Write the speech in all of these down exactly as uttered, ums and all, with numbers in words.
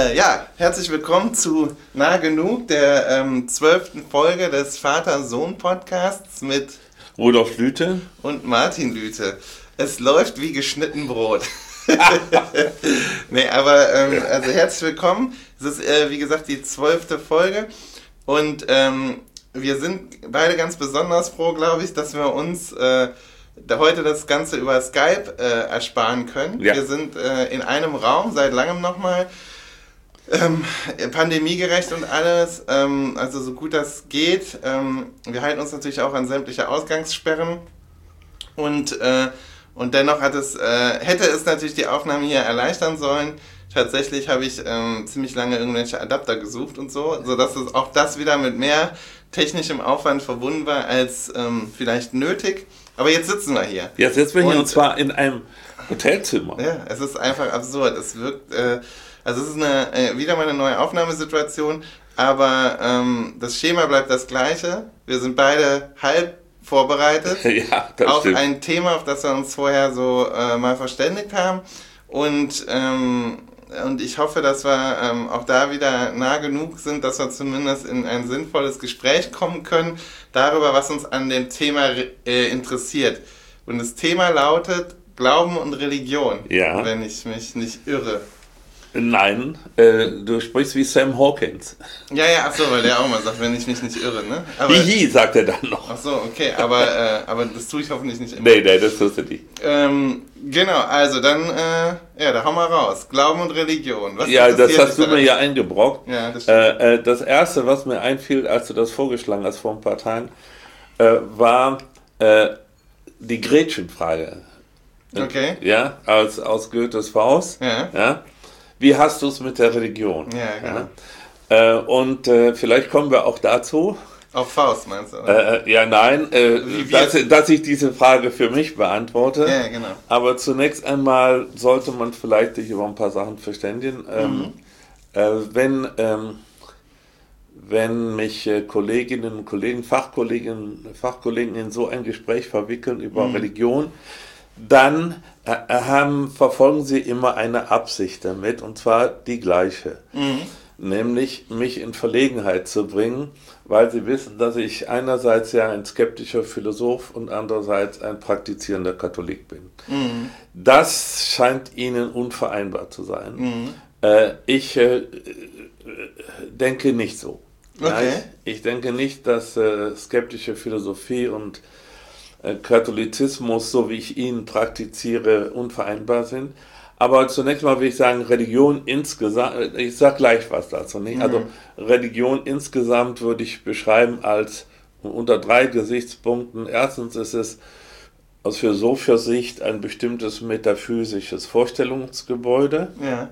Äh, ja, herzlich willkommen zu Nah Genug, der ähm, zwölften Folge des Vater-Sohn-Podcasts mit Rudolf Lüthe und Martin Lüthe. Es läuft wie geschnitten Brot. nee, aber ähm, also herzlich willkommen. Es ist, äh, wie gesagt, die zwölfte Folge und ähm, wir sind beide ganz besonders froh, glaube ich, dass wir uns äh, da heute das Ganze über Skype äh, ersparen können. Ja. Wir sind äh, in einem Raum, seit langem nochmal, ähm, pandemiegerecht und alles, ähm, also so gut das geht. Ähm, wir halten uns natürlich auch an sämtliche Ausgangssperren und, äh, und dennoch hat es, äh, hätte es natürlich die Aufnahme hier erleichtern sollen. Tatsächlich habe ich ähm, ziemlich lange irgendwelche Adapter gesucht und so, sodass es auch das wieder mit mehr technischem Aufwand verbunden war als ähm, vielleicht nötig. Aber jetzt sitzen wir hier. Jetzt sitzen wir hier und, und zwar in einem Hotelzimmer. Ja, es ist einfach absurd. Es wirkt, äh, also es ist eine, äh, wieder mal eine neue Aufnahmesituation, aber ähm, das Schema bleibt das gleiche. Wir sind beide halb vorbereitet ja, das auf stimmt. ein Thema, auf das wir uns vorher so äh, mal verständigt haben. Und ähm, Und ich hoffe, dass wir ähm, auch da wieder nah genug sind, dass wir zumindest in ein sinnvolles Gespräch kommen können, darüber, was uns an dem Thema äh, interessiert. Und das Thema lautet Glauben und Religion, ja. wenn ich mich nicht irre. Nein, äh, du sprichst wie Sam Hawkins. Ja, ja, ach so, weil der auch mal sagt, wenn ich mich nicht irre, ne? Aber, Hihi, sagt er dann noch. Ach so, okay, aber, äh, aber das tue ich hoffentlich nicht immer. Nee, nee, das tust du nicht. Ähm, genau, also dann, äh, ja, da hau mal raus. Glauben und Religion. Was ja, das hast du daran? mir ja eingebrockt. Ja, das stimmt. Äh, äh, das erste, was mir einfiel, als du das vorgeschlagen hast vor ein paar Tagen, äh, war äh, die Gretchenfrage. Okay. Ja, als, aus Goethes Faust. Ja. Ja. Wie hast du es mit der Religion? Ja, genau. Ja? Äh, und äh, vielleicht kommen wir auch dazu. Auf Faust meinst du? Oder? Äh, ja, nein, äh, dass, dass ich diese Frage für mich beantworte. Ja, genau. Aber zunächst einmal sollte man vielleicht sich über ein paar Sachen verständigen. Ähm, Mhm. äh, wenn, ähm, wenn mich äh, Kolleginnen und Kollegen, Fachkolleginnen, Fachkollegen in so ein Gespräch verwickeln über Mhm. Religion, dann äh, haben, verfolgen sie immer eine Absicht damit, und zwar die gleiche. Mhm. Nämlich mich in Verlegenheit zu bringen, weil sie wissen, dass ich einerseits ja ein skeptischer Philosoph und andererseits ein praktizierender Katholik bin. Mhm. Das scheint ihnen unvereinbar zu sein. Mhm. Äh, ich äh, denke nicht so. Okay. Nein, ich denke nicht, dass äh, skeptische Philosophie und äh, Katholizismus, so wie ich ihn praktiziere, unvereinbar sind. Aber zunächst mal will ich sagen, Religion insgesamt, ich sage gleich was dazu, nicht? Also Religion insgesamt würde ich beschreiben als unter drei Gesichtspunkten. Erstens ist es aus philosophischer Sicht ein bestimmtes metaphysisches Vorstellungsgebäude. Ja.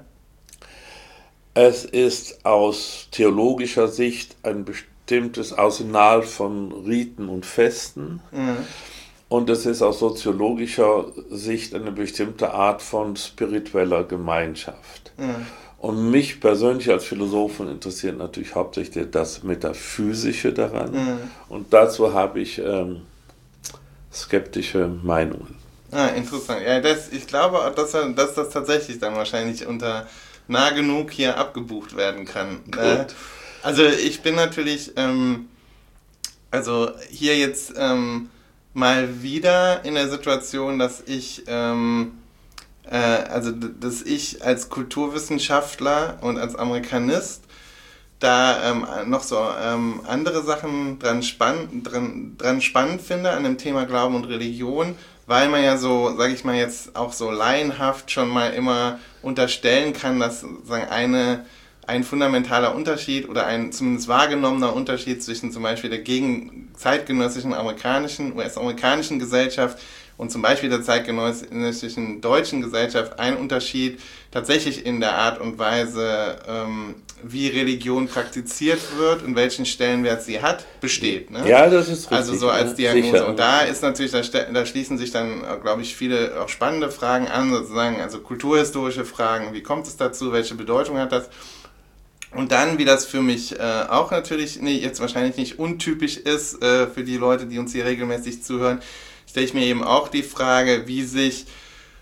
Es ist aus theologischer Sicht ein bestimmtes Arsenal von Riten und Festen. Mhm. Und es ist aus soziologischer Sicht eine bestimmte Art von spiritueller Gemeinschaft. Mhm. Und mich persönlich als Philosophen interessiert natürlich hauptsächlich das Metaphysische daran. Mhm. Und dazu habe ich ähm, skeptische Meinungen. Ah, interessant. Ja, das, ich glaube, dass, dass das tatsächlich dann wahrscheinlich unter nah genug hier abgebucht werden kann. Äh, also ich bin natürlich, ähm, also hier jetzt ähm, mal wieder in der Situation, dass ich, ähm, äh, also dass ich als Kulturwissenschaftler und als Amerikanist da ähm, noch so ähm, andere Sachen dran, spann dran, dran spannend finde an dem Thema Glauben und Religion, weil man ja so, sage ich mal jetzt auch so laienhaft schon mal immer unterstellen kann, dass sozusagen eine ein fundamentaler Unterschied oder ein zumindest wahrgenommener Unterschied zwischen zum Beispiel der gegen zeitgenössischen amerikanischen, U S-amerikanischen Gesellschaft und zum Beispiel der zeitgenössischen deutschen Gesellschaft ein Unterschied tatsächlich in der Art und Weise, ähm, wie Religion praktiziert wird und welchen Stellenwert sie hat, besteht. Ne? Ja, das ist richtig. Also so als ne? Diagnose. Sicher. Und da ist natürlich, da, da schließen sich dann, glaube ich, viele auch spannende Fragen an, sozusagen, also kulturhistorische Fragen. Wie kommt es dazu? Welche Bedeutung hat das? Und dann, wie das für mich äh, auch natürlich nee, jetzt wahrscheinlich nicht untypisch ist, äh, für die Leute, die uns hier regelmäßig zuhören, stelle ich mir eben auch die Frage, wie sich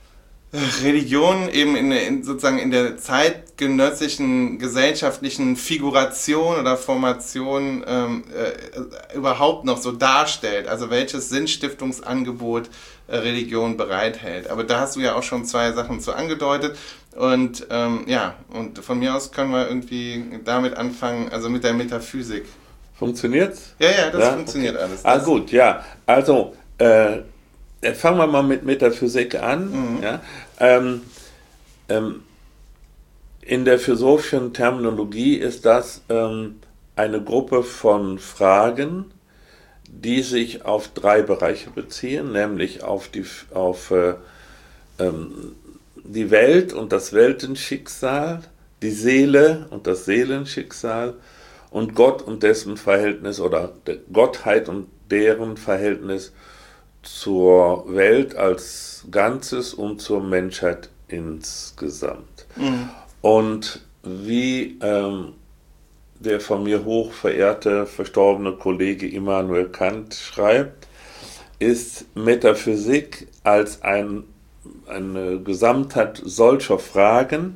Religion eben in, in sozusagen in der zeitgenössischen gesellschaftlichen Figuration oder Formation ähm, äh, überhaupt noch so darstellt, also welches Sinnstiftungsangebot äh, Religion bereithält. Aber da hast du ja auch schon zwei Sachen zu angedeutet und ähm, ja, und von mir aus können wir irgendwie damit anfangen, also mit der Metaphysik. Funktioniert's? Ja, ja, das ja? funktioniert Okay. alles. Ah Das gut, ja, also äh, fangen wir mal mit Metaphysik an. Mhm. Ja? Ähm, ähm, in der philosophischen Terminologie ist das ähm, eine Gruppe von Fragen, die sich auf drei Bereiche beziehen, nämlich auf die, auf, äh, ähm, die Welt und das Weltenschicksal, die Seele und das Seelenschicksal und Gott und dessen Verhältnis oder Gottheit und deren Verhältnis zur Welt als Ganzes und zur Menschheit insgesamt. Mhm. Und wie ähm, der von mir hoch verehrte, verstorbene Kollege Immanuel Kant schreibt, ist Metaphysik als ein, eine Gesamtheit solcher Fragen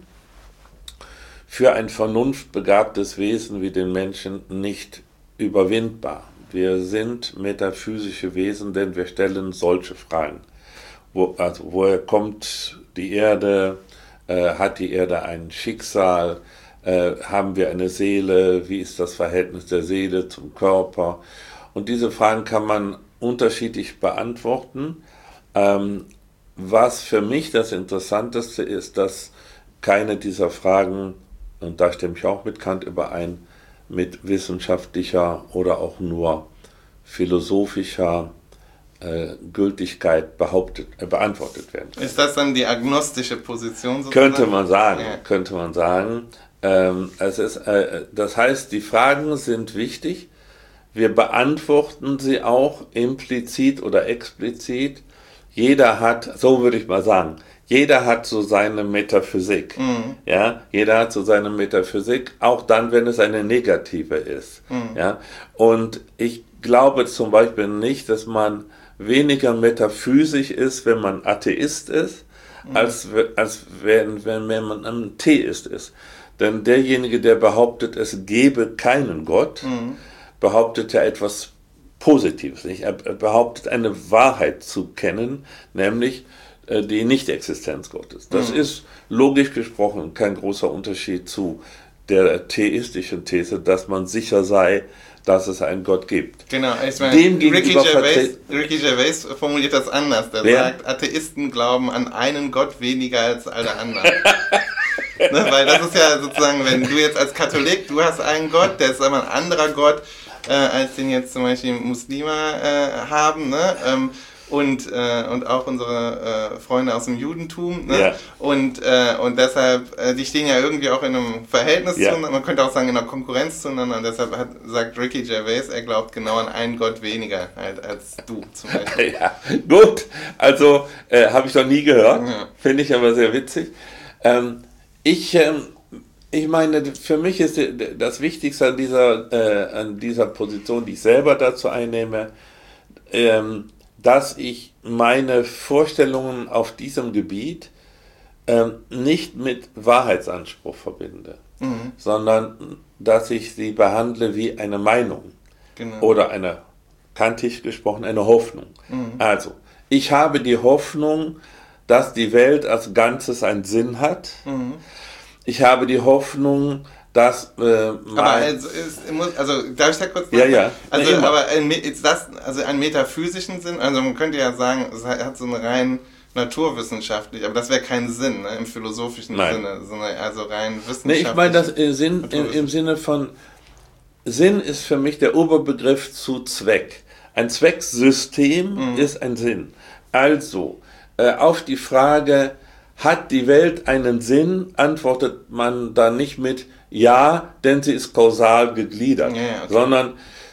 für ein vernunftbegabtes Wesen wie den Menschen nicht überwindbar. Wir sind metaphysische Wesen, denn wir stellen solche Fragen. Wo, also woher kommt die Erde? Äh, hat die Erde ein Schicksal? Äh, haben wir eine Seele? Wie ist das Verhältnis der Seele zum Körper? Und diese Fragen kann man unterschiedlich beantworten. Ähm, was für mich das Interessanteste ist, dass keine dieser Fragen, und da stimme ich auch mit Kant überein, mit wissenschaftlicher oder auch nur philosophischer äh, Gültigkeit behauptet, äh, beantwortet werden kann. Ist das dann die agnostische Position sozusagen? Könnte man sagen, ja. könnte man sagen. Ähm, es ist, äh, das heißt, die Fragen sind wichtig. Wir beantworten sie auch implizit oder explizit. Jeder hat, so würde ich mal sagen, jeder hat so seine Metaphysik. Mhm. Ja, jeder hat so seine Metaphysik, auch dann, wenn es eine negative ist. Mhm. Ja, und ich glaube zum Beispiel nicht, dass man weniger metaphysisch ist, wenn man Atheist ist, mhm. als, als wenn, wenn, wenn man ein Theist ist. Denn derjenige, der behauptet, es gebe keinen Gott, mhm. behauptet ja etwas Positives. Nicht? Er behauptet, eine Wahrheit zu kennen, nämlich die Nichtexistenz Gottes. Das mhm. ist logisch gesprochen kein großer Unterschied zu der theistischen These, dass man sicher sei, dass es einen Gott gibt. Genau, ich meine, Ricky Gervais, Ricky Gervais formuliert das anders. Der Wer? sagt, Atheisten glauben an einen Gott weniger als alle anderen. Ne, weil das ist ja sozusagen, wenn du jetzt als Katholik, du hast einen Gott, der ist aber ein anderer Gott, äh, als den jetzt zum Beispiel Muslime äh, haben, ne? Ähm, und äh, und auch unsere äh, Freunde aus dem Judentum, ne? Ja. Und äh, und deshalb, äh, die stehen ja irgendwie auch in einem Verhältnis ja. zueinander, man könnte auch sagen in einer Konkurrenz zueinander, und deshalb hat, sagt Ricky Gervais, er glaubt genau an einen Gott weniger halt als du zum Beispiel. Ja, gut, also äh, habe ich noch nie gehört, ja. Finde ich aber sehr witzig. Ähm, ich ähm, ich meine, für mich ist das Wichtigste an dieser äh, an dieser Position, die ich selber dazu einnehme, ähm, dass ich meine Vorstellungen auf diesem Gebiet ähm, nicht mit Wahrheitsanspruch verbinde, mhm. sondern dass ich sie behandle wie eine Meinung genau. oder eine, kantisch gesprochen, eine Hoffnung. Mhm. Also, ich habe die Hoffnung, dass die Welt als Ganzes einen Sinn hat. Mhm. Ich habe die Hoffnung, dass äh, aber also, ist, muss, also darf ich da kurz ja, ja. Also ja, aber ist das also einen metaphysischen Sinn? Also man könnte ja sagen, es hat so einen rein naturwissenschaftlich, aber das wäre kein Sinn, ne, im philosophischen Nein. Sinne, sondern also rein wissenschaftlich. Nee, ich meine das äh, Sinn im, im Sinne von Sinn ist für mich der Oberbegriff zu Zweck. Ein Zwecksystem mhm. ist ein Sinn. Also äh, auf die Frage, hat die Welt einen Sinn, antwortet man da nicht mit ja, denn sie ist kausal gegliedert, ja, okay. sondern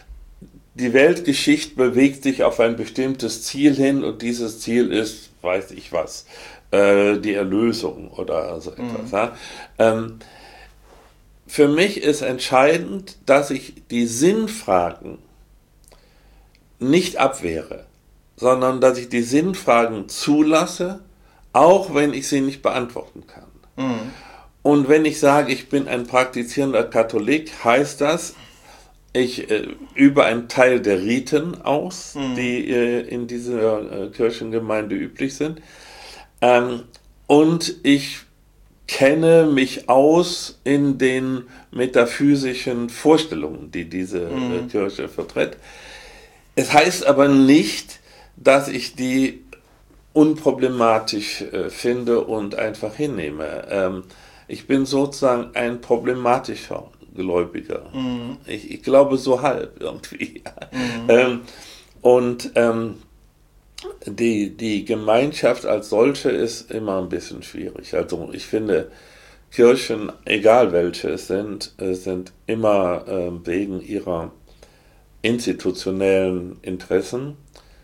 die Weltgeschichte bewegt sich auf ein bestimmtes Ziel hin und dieses Ziel ist, weiß ich was, äh, die Erlösung oder so etwas. Mhm. Ja? Ähm, für mich ist entscheidend, dass ich die Sinnfragen nicht abwehre, sondern dass ich die Sinnfragen zulasse, auch wenn ich sie nicht beantworten kann. Mhm. Und wenn ich sage, ich bin ein praktizierender Katholik, heißt das, ich äh, übe einen Teil der Riten aus, mhm. die äh, in dieser äh, Kirchengemeinde üblich sind. Ähm, und ich kenne mich aus in den metaphysischen Vorstellungen, die diese mhm. äh, Kirche vertritt. Es heißt aber nicht, dass ich die unproblematisch äh, finde und einfach hinnehme. Ähm, ich bin sozusagen ein problematischer Gläubiger. Mhm. Ich, ich glaube so halb irgendwie. Mhm. ähm, und ähm, die, die Gemeinschaft als solche ist immer ein bisschen schwierig. Also ich finde, Kirchen, egal welche es sind, sind immer äh, wegen ihrer institutionellen Interessen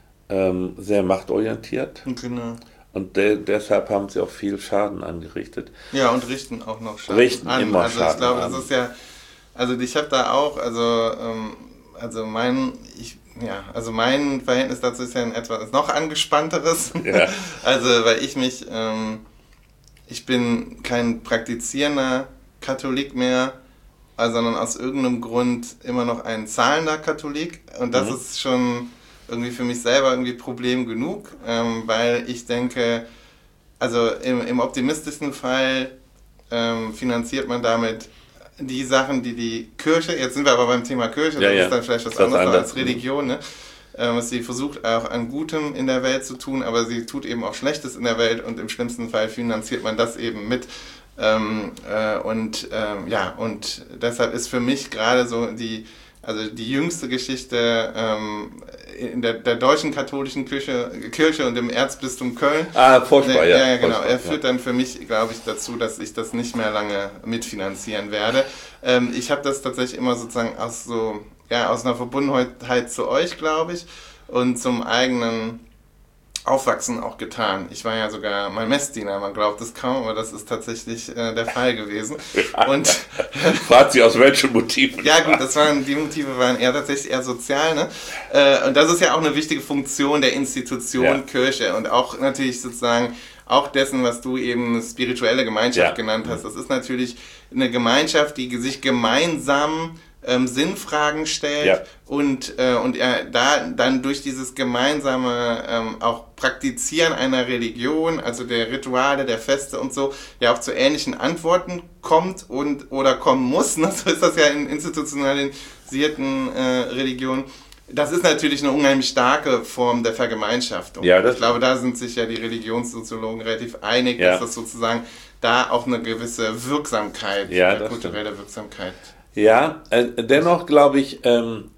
ähm, sehr machtorientiert. Genau. Und de- deshalb haben sie auch viel Schaden angerichtet. Ja, und richten auch noch Schaden richten an. Immer also Schaden ich glaube, an. das ist ja, also ich habe da auch, also ähm, also mein, ich, ja, also mein Verhältnis dazu ist ja ein etwas noch angespannteres. Ja. Also weil ich mich, ähm, ich bin kein praktizierender Katholik mehr, sondern aus irgendeinem Grund immer noch ein zahlender Katholik. Und das mhm. ist schon irgendwie für mich selber irgendwie Problem genug, ähm, weil ich denke, also im, im optimistischsten Fall ähm, finanziert man damit die Sachen, die die Kirche, jetzt sind wir aber beim Thema Kirche, ja, das ja. ist dann vielleicht was das anderes andere. als Religion, ne? ähm, was sie versucht auch an Gutem in der Welt zu tun, aber sie tut eben auch Schlechtes in der Welt und im schlimmsten Fall finanziert man das eben mit. Ähm, äh, und ähm, ja, und deshalb ist für mich gerade so die Also die jüngste Geschichte ähm, in der, der deutschen katholischen Kirche, Kirche und im Erzbistum Köln. Ah, furchtbar, ja. Ja, genau. Furchtbar, er führt ja. dann für mich, glaube ich, dazu, dass ich das nicht mehr lange mitfinanzieren werde. Ähm, ich habe das tatsächlich immer sozusagen aus so, ja, aus einer Verbundenheit zu euch, glaube ich, und zum eigenen Aufwachsen auch getan. Ich war ja sogar mal Messdiener, man glaubt es kaum, aber das ist tatsächlich äh, der Fall gewesen. Und fragt sie aus welchen Motiven? Ja gut, das waren, die Motive waren eher tatsächlich eher sozial, ne? Äh, und das ist ja auch eine wichtige Funktion der Institution ja. Kirche und auch natürlich sozusagen auch dessen, was du eben spirituelle Gemeinschaft ja. genannt hast. Das ist natürlich eine Gemeinschaft, die sich gemeinsam Ähm, Sinnfragen stellt ja. und, äh, und er da dann durch dieses gemeinsame ähm, auch Praktizieren einer Religion, also der Rituale, der Feste und so, ja auch zu ähnlichen Antworten kommt und oder kommen muss. Ne? So ist das ja in institutionalisierten äh, Religionen. Das ist natürlich eine unheimlich starke Form der Vergemeinschaftung. Ja, das ich glaube, da sind sich ja die Religionssoziologen relativ einig, ja. dass das sozusagen da auch eine gewisse Wirksamkeit, ja, eine kulturelle stimmt. Wirksamkeit. Ja, äh, dennoch glaube ich, ähm,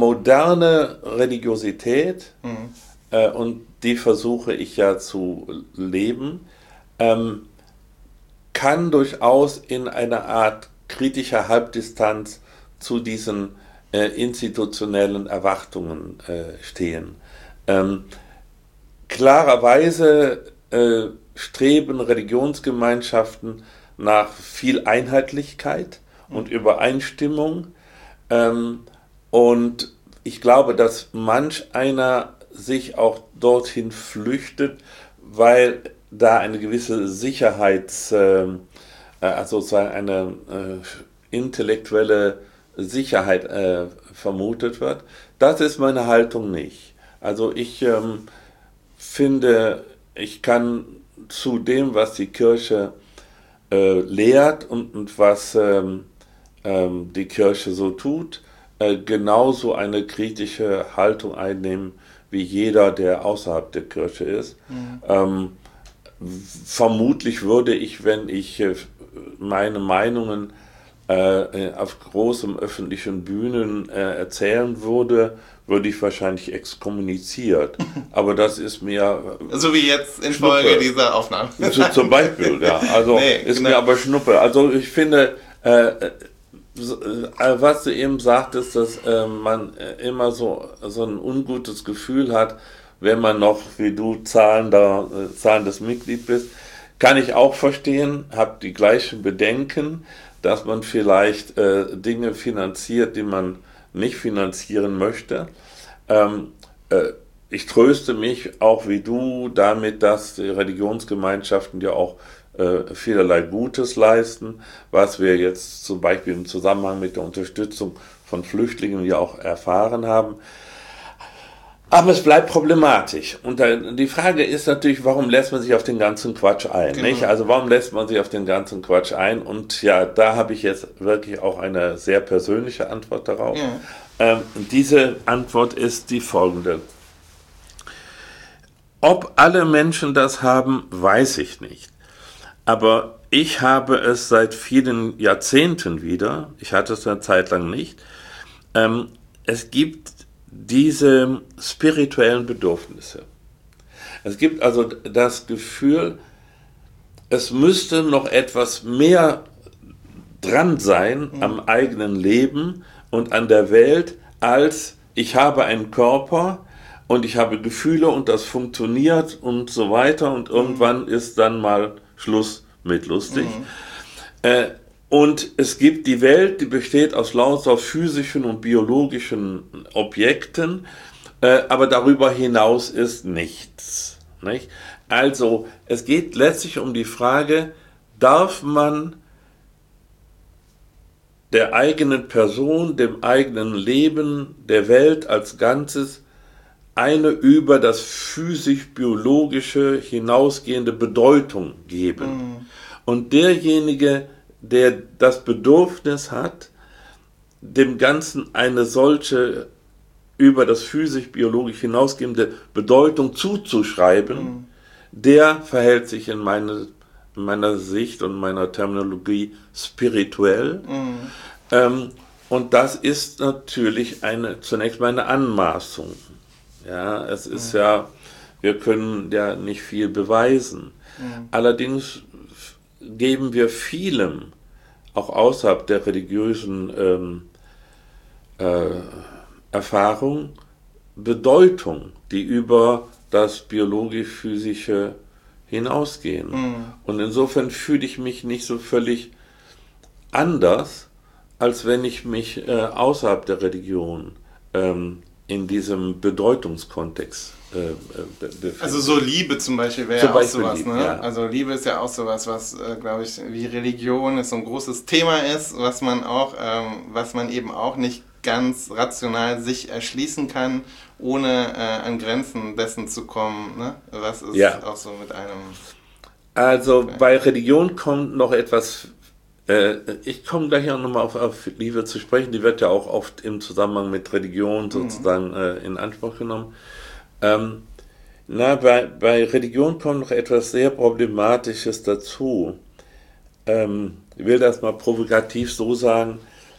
moderne Religiosität, mhm. äh, und die versuche ich ja zu leben, ähm, kann durchaus in einer Art kritischer Halbdistanz zu diesen äh, institutionellen Erwartungen äh, stehen. Ähm, klarerweise äh, streben Religionsgemeinschaften nach viel Einheitlichkeit und Übereinstimmung. Ähm, und ich glaube, dass manch einer sich auch dorthin flüchtet, weil da eine gewisse Sicherheits, äh, also sozusagen eine äh, intellektuelle Sicherheit äh, vermutet wird. Das ist meine Haltung nicht. Also ich ähm, finde, ich kann zu dem, was die Kirche äh, lehrt und, und was ähm, die Kirche so tut, äh, genauso eine kritische Haltung einnehmen wie jeder, der außerhalb der Kirche ist. Mhm. Ähm, vermutlich würde ich, wenn ich äh, meine Meinungen äh, auf großen öffentlichen Bühnen äh, erzählen würde, würde ich wahrscheinlich exkommuniziert. Aber das ist mir... So wie jetzt in Schnuppe. Folge dieser Aufnahme. So, zum Beispiel, ja. Also nee, ist genau. mir aber Schnuppe. Also ich finde... Äh, was du eben sagtest, dass äh, man immer so, so ein ungutes Gefühl hat, wenn man noch, wie du, zahlender, äh, zahlendes Mitglied bist, kann ich auch verstehen, habe die gleichen Bedenken, dass man vielleicht äh, Dinge finanziert, die man nicht finanzieren möchte. Ähm, äh, ich tröste mich auch wie du damit, dass die Religionsgemeinschaften ja auch äh, vielerlei Gutes leisten, was wir jetzt zum Beispiel im Zusammenhang mit der Unterstützung von Flüchtlingen ja auch erfahren haben. Aber es bleibt problematisch. Und die Frage ist natürlich, warum lässt man sich auf den ganzen Quatsch ein? Genau. Nicht? Also warum lässt man sich auf den ganzen Quatsch ein? Und ja, da habe ich jetzt wirklich auch eine sehr persönliche Antwort darauf. Ja. Ähm, diese Antwort ist die folgende. Ob alle Menschen das haben, weiß ich nicht. Aber ich habe es seit vielen Jahrzehnten wieder, ich hatte es eine Zeit lang nicht, ähm, es gibt diese spirituellen Bedürfnisse. Es gibt also das Gefühl, es müsste noch etwas mehr dran sein mhm. am eigenen Leben und an der Welt, als ich habe einen Körper und ich habe Gefühle und das funktioniert und so weiter und mhm. irgendwann ist dann mal Schluss mit lustig. Mhm. Äh, Und es gibt die Welt, die besteht aus lauter physischen und biologischen Objekten, äh, aber darüber hinaus ist nichts. Nicht? Also es geht letztlich um die Frage, darf man der eigenen Person, dem eigenen Leben, der Welt als Ganzes eine über das physisch-biologische hinausgehende Bedeutung geben. Mhm. Und derjenige, der das Bedürfnis hat, dem Ganzen eine solche über das physisch-biologisch hinausgehende Bedeutung zuzuschreiben, mhm. der verhält sich in, meine, in meiner Sicht und meiner Terminologie spirituell. Mhm. Ähm, und das ist natürlich eine, zunächst mal eine Anmaßung. Ja, es ist mhm. ja, wir können ja nicht viel beweisen. Mhm. Allerdings geben wir vielem, auch außerhalb der religiösen ähm, äh, Erfahrung, Bedeutung, die über das biologisch-physische hinausgehen. Mhm. Und insofern fühle ich mich nicht so völlig anders, als wenn ich mich äh, außerhalb der Religion ähm, in diesem Bedeutungskontext äh, also so Liebe zum Beispiel wäre ja auch sowas, Liebe, ne? Ja. Also Liebe ist ja auch sowas, was, äh, glaube ich, wie Religion ist so ein großes Thema ist, was man auch, ähm, was man eben auch nicht ganz rational sich erschließen kann, ohne äh, an Grenzen dessen zu kommen, ne? Was ist ja auch so mit einem... Also okay. Bei Religion kommt noch etwas, äh, ich komme gleich auch nochmal auf, auf Liebe zu sprechen, die wird ja auch oft im Zusammenhang mit Religion sozusagen mhm. äh, in Anspruch genommen. Ähm, na, bei, bei Religion kommt noch etwas sehr Problematisches dazu. Ähm, ich will das mal provokativ so sagen,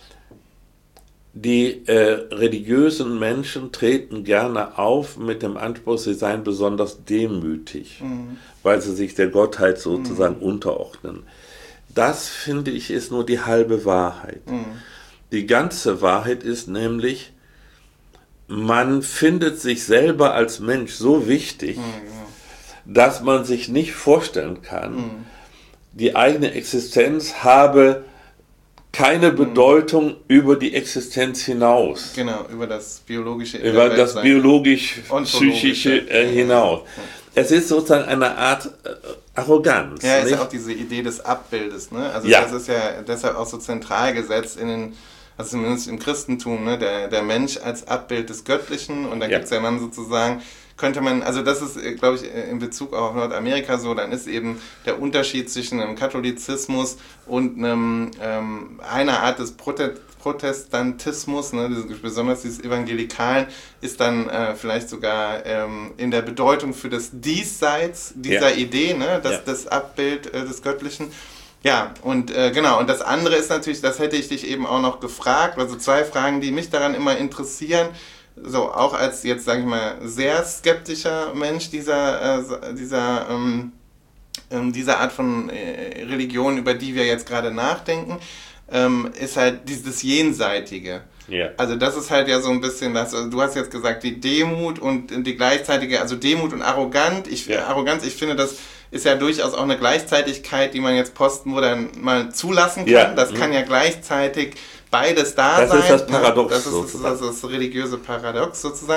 die äh, religiösen Menschen treten gerne auf mit dem Anspruch, sie seien besonders demütig, mhm. weil sie sich der Gottheit sozusagen mhm. unterordnen. Das, finde ich, ist nur die halbe Wahrheit. Mhm. Die ganze Wahrheit ist nämlich, man findet sich selber als Mensch so wichtig, mhm. dass man sich nicht vorstellen kann, mhm. die eigene Existenz habe keine Bedeutung mhm. über die Existenz hinaus. Genau, über das biologische Über das biologisch-psychische äh, hinaus. Ja. Es ist sozusagen eine Art äh, Arroganz. Ja, ist ja auch diese Idee des Abbildes. Ne? Also ja. Das ist ja deshalb auch so zentral gesetzt in den, also zumindest im Christentum, ne? der, der Mensch als Abbild des Göttlichen, und dann ja. gibt es ja dann sozusagen, könnte man, also das ist, glaube ich, in Bezug auf Nordamerika so, dann ist eben der Unterschied zwischen einem Katholizismus und einem, ähm, einer Art des Prote- Protestantismus, ne, dieses, besonders dieses Evangelikalen, ist dann äh, vielleicht sogar ähm, in der Bedeutung für das Diesseits dieser ja. Idee, ne, das, ja. das Abbild äh, des Göttlichen. Ja, und äh, genau, und das andere ist natürlich, das hätte ich dich eben auch noch gefragt, also zwei Fragen, die mich daran immer interessieren, so auch als jetzt, sage ich mal, sehr skeptischer Mensch dieser, äh, dieser, ähm, ähm, dieser Art von äh, Religion, über die wir jetzt gerade nachdenken, ähm, ist halt dieses Jenseitige. Yeah. Also das ist halt ja so ein bisschen das, also du hast jetzt gesagt, die Demut und die gleichzeitige, also Demut und Arrogant, ich, yeah. Arroganz, ich finde, das ist ja durchaus auch eine Gleichzeitigkeit, die man jetzt postmodern mal zulassen kann. Yeah. Das mhm. kann ja gleichzeitig beides da das sein. Ist das Paradox, das ist das, das, das religiöse Paradox sozusagen.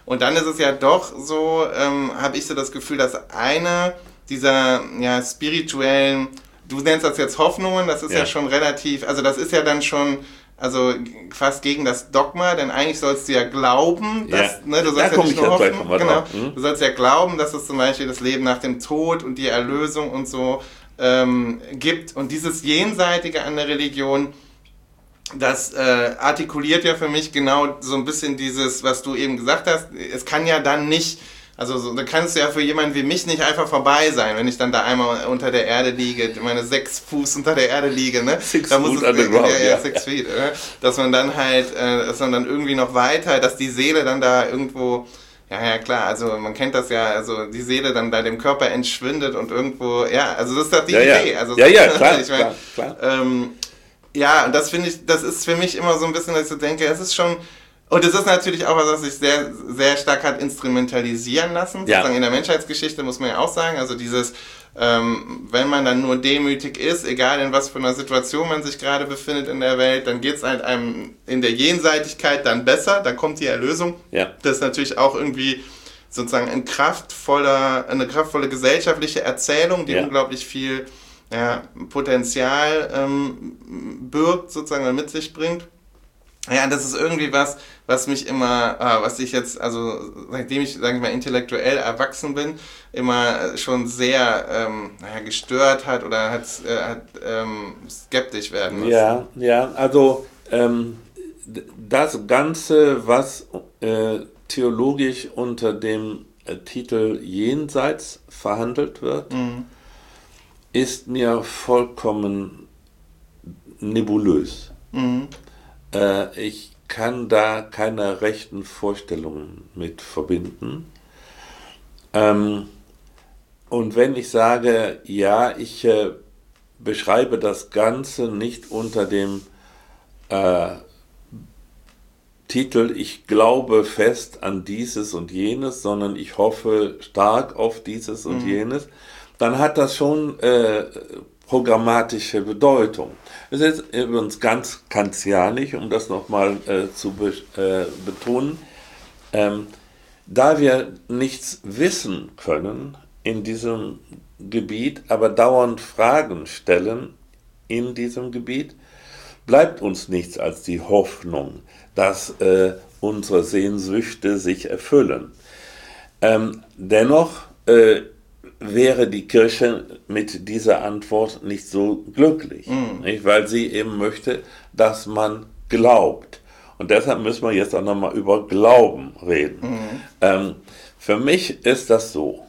Und dann ist es ja doch so, ähm, habe ich so das Gefühl, dass eine dieser ja, spirituellen, du nennst das jetzt Hoffnungen, das ist ja. ja schon relativ, also das ist ja dann schon, also fast gegen das Dogma, denn eigentlich sollst du ja glauben, dass, ja. ne, du sollst da ja nicht nur hoffen, genau, hm? du sollst ja glauben, dass es zum Beispiel das Leben nach dem Tod und die Erlösung und so ähm, gibt. Und dieses Jenseitige an der Religion, das äh, artikuliert ja für mich genau so ein bisschen dieses, was du eben gesagt hast. Es kann ja dann nicht, also so, da kannst du ja für jemanden wie mich nicht einfach vorbei sein, wenn ich dann da einmal unter der Erde liege, meine sechs Fuß unter der Erde liege, ne? Six da muss Foot es, underground, ja, ja, ja. Six Feet, ne? Dass man dann halt, äh, dass man dann irgendwie noch weiter, dass die Seele dann da irgendwo, ja, ja, klar, also man kennt das ja, also die Seele dann bei dem Körper entschwindet und irgendwo, ja, also das ist doch die ja, Idee. Ja, also ja, so, ja, klar, ich mein, klar, klar. Ähm, ja, und das finde ich, das ist für mich immer so ein bisschen, dass ich so denke, es ist schon, und es ist natürlich auch was, was sich sehr, sehr stark hat instrumentalisieren lassen, ja. sozusagen in der Menschheitsgeschichte, muss man ja auch sagen, also dieses, ähm, wenn man dann nur demütig ist, egal in was für einer Situation man sich gerade befindet in der Welt, dann geht es halt einem in der Jenseitigkeit dann besser, dann kommt die Erlösung. Ja. Das ist natürlich auch irgendwie sozusagen ein kraftvoller, eine kraftvolle gesellschaftliche Erzählung, die ja. unglaublich viel ja, Potenzial ähm, birgt, sozusagen, oder mit sich bringt. Ja, das ist irgendwie was, was mich immer, äh, was ich jetzt, also seitdem ich, sage ich mal, intellektuell erwachsen bin, immer schon sehr ähm, naja, gestört hat oder hat, äh, hat ähm, skeptisch werden lassen. Ja, ja, also ähm, das Ganze, was äh, theologisch unter dem äh, Titel Jenseits verhandelt wird, mhm. ist mir vollkommen nebulös. Mhm. Äh, ich kann da keine rechten Vorstellungen mit verbinden. Ähm, und wenn ich sage, ja, ich äh, beschreibe das Ganze nicht unter dem äh, Titel, ich glaube fest an dieses und jenes, sondern ich hoffe stark auf dieses und mhm. jenes, dann hat das schon äh, programmatische Bedeutung. Es ist übrigens ganz kantianisch, um das nochmal äh, zu be- äh, betonen, ähm, da wir nichts wissen können in diesem Gebiet, aber dauernd Fragen stellen in diesem Gebiet, bleibt uns nichts als die Hoffnung, dass äh, unsere Sehnsüchte sich erfüllen. Ähm, dennoch äh, wäre die Kirche mit dieser Antwort nicht so glücklich, mm. nicht? Weil sie eben möchte, dass man glaubt. Und deshalb müssen wir jetzt auch nochmal über Glauben reden. Mm. Ähm, für mich ist das so,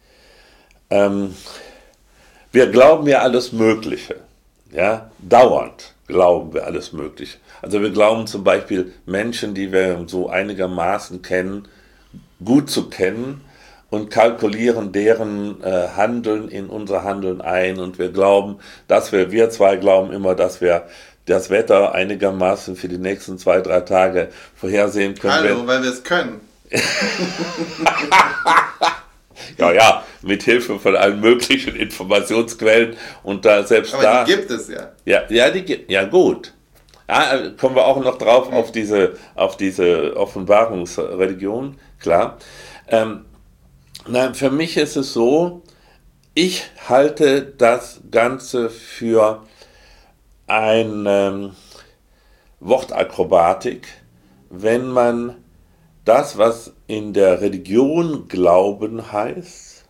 ähm, wir glauben ja alles Mögliche, ja, dauernd glauben wir alles Mögliche. Also wir glauben zum Beispiel Menschen, die wir so einigermaßen kennen, gut zu kennen, und kalkulieren deren äh, Handeln in unser Handeln ein. Und wir glauben, dass wir, wir zwei glauben immer, dass wir das Wetter einigermaßen für die nächsten zwei, drei Tage vorhersehen können. Hallo, wenn, weil wir es können. ja, ja, mit Hilfe von allen möglichen Informationsquellen. Und da selbst Aber da... die gibt es ja. Ja, ja, die gibt ja gut. Ja, kommen wir auch noch drauf mhm. auf diese, auf diese Offenbarungsreligion, klar. Ähm, Nein, für mich ist es so, ich halte das Ganze für eine Wortakrobatik, wenn man das, was in der Religion Glauben heißt,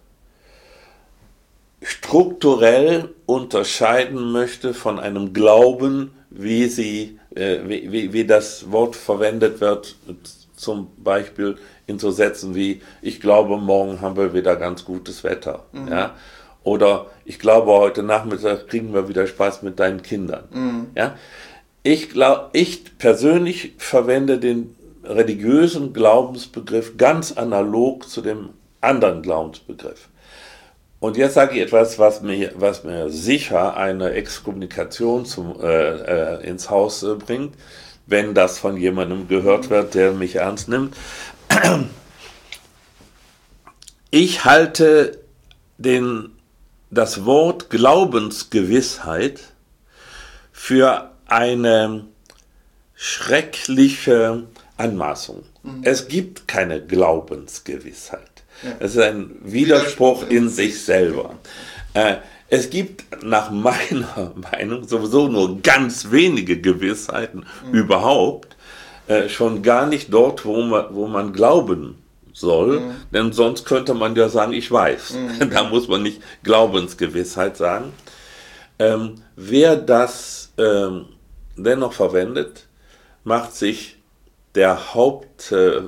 strukturell unterscheiden möchte von einem Glauben, wie sie, äh, wie, wie, wie das Wort verwendet wird, zum Beispiel in so Sätzen wie, ich glaube, morgen haben wir wieder ganz gutes Wetter. Mhm. Ja? Oder ich glaube, heute Nachmittag kriegen wir wieder Spaß mit deinen Kindern. Mhm. Ja? Ich, glaub, ich persönlich verwende den religiösen Glaubensbegriff ganz analog zu dem anderen Glaubensbegriff. Und jetzt sage ich etwas, was mir, was mir sicher eine Exkommunikation zum, äh, äh, ins Haus äh, bringt, wenn das von jemandem gehört wird, der mich ernst nimmt. Ich halte den, das Wort Glaubensgewissheit für eine schreckliche Anmaßung. Mhm. Es gibt keine Glaubensgewissheit. Ja. Es ist ein Widerspruch, Widerspruch in sich selber. Äh, es gibt nach meiner Meinung sowieso nur ganz wenige Gewissheiten mhm. überhaupt, äh, schon gar nicht dort, wo man, wo man glauben soll, mhm. denn sonst könnte man ja sagen, ich weiß. Mhm. Da muss man nicht Glaubensgewissheit sagen. Ähm, wer das ähm, dennoch verwendet, macht sich der Haupt äh,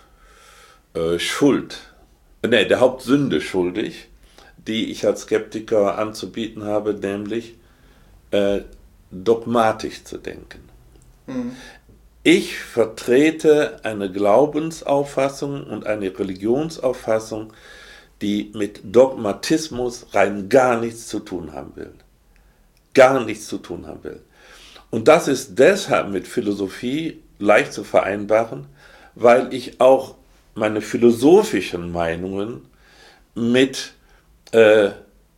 äh, Schuld, ne, der Hauptsünde schuldig, die ich als Skeptiker anzubieten habe, nämlich äh, dogmatisch zu denken. Mhm. Ich vertrete eine Glaubensauffassung und eine Religionsauffassung, die mit Dogmatismus rein gar nichts zu tun haben will. Gar nichts zu tun haben will. Und das ist deshalb mit Philosophie leicht zu vereinbaren, weil ich auch meine philosophischen Meinungen mit, äh,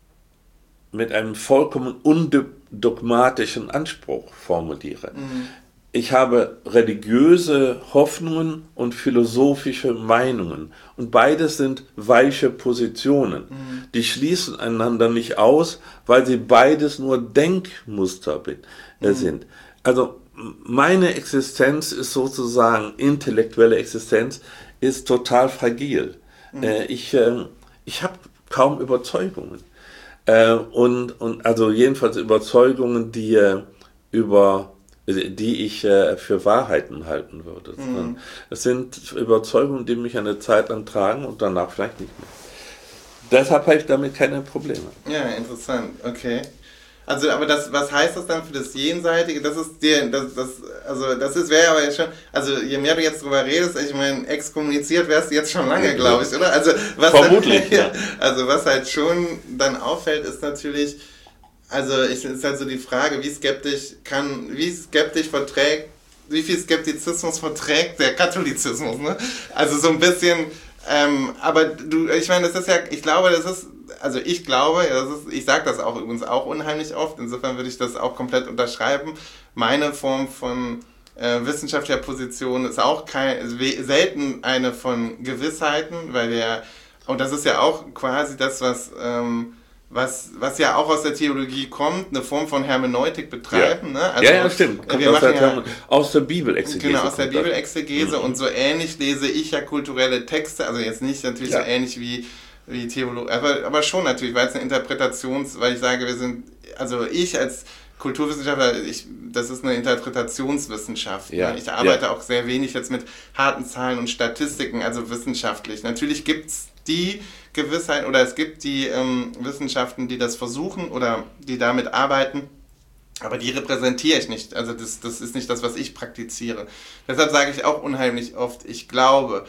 mit einem vollkommen undogmatischen Anspruch formuliere. Mhm. Ich habe religiöse Hoffnungen und philosophische Meinungen und beides sind weiche Positionen. Mhm. Die schließen einander nicht aus, weil sie beides nur Denkmuster mhm. sind. Also meine Existenz ist sozusagen, intellektuelle Existenz, ist total fragil. Mhm. Äh, ich äh, ich habe kaum Überzeugungen. Äh, und, und also jedenfalls Überzeugungen, die äh, über die ich äh, für Wahrheiten halten würde. Mhm. Es sind Überzeugungen, die mich eine Zeit lang tragen und danach vielleicht nicht mehr. Deshalb habe ich damit keine Probleme. Ja, interessant, okay. Also, aber das, was heißt das dann für das Jenseitige? Das ist dir, das, das, also, das ist, wäre aber jetzt schon, also, je mehr du jetzt drüber redest, ich meine, exkommuniziert wärst du jetzt schon lange, glaube ich, oder? Also, was vermutlich, dann, ja. Also, was halt schon dann auffällt, ist natürlich, also, es ist halt so die Frage, wie skeptisch kann, wie skeptisch verträgt, wie viel Skeptizismus verträgt der Katholizismus, ne? Also, so ein bisschen, ähm, aber du, ich meine, das ist ja, ich glaube, das ist, also ich glaube, das ist, ich sage das auch übrigens auch unheimlich oft, insofern würde ich das auch komplett unterschreiben. Meine Form von äh, wissenschaftlicher Position ist auch kein, selten eine von Gewissheiten, weil wir, und das ist ja auch quasi das, was, ähm, was, was ja auch aus der Theologie kommt, eine Form von Hermeneutik betreiben. Ja, ne? Also, ja, ja, stimmt. Kommt wir aus, machen der, ja, aus der Bibelexegese. Genau, aus der Bibelexegese mhm. und so ähnlich lese ich ja kulturelle Texte, also jetzt nicht natürlich ja. so ähnlich wie wie Theologie, aber, aber schon natürlich, weil es eine Interpretations, weil ich sage, wir sind, also ich als Kulturwissenschaftler, ich, das ist eine Interpretationswissenschaft. Ja, ne? Ich arbeite ja. auch sehr wenig jetzt mit harten Zahlen und Statistiken, also wissenschaftlich. Natürlich gibt es die Gewissheit oder es gibt die ähm, Wissenschaften, die das versuchen oder die damit arbeiten, aber die repräsentiere ich nicht. Also das, das ist nicht das, was ich praktiziere. Deshalb sage ich auch unheimlich oft, ich glaube.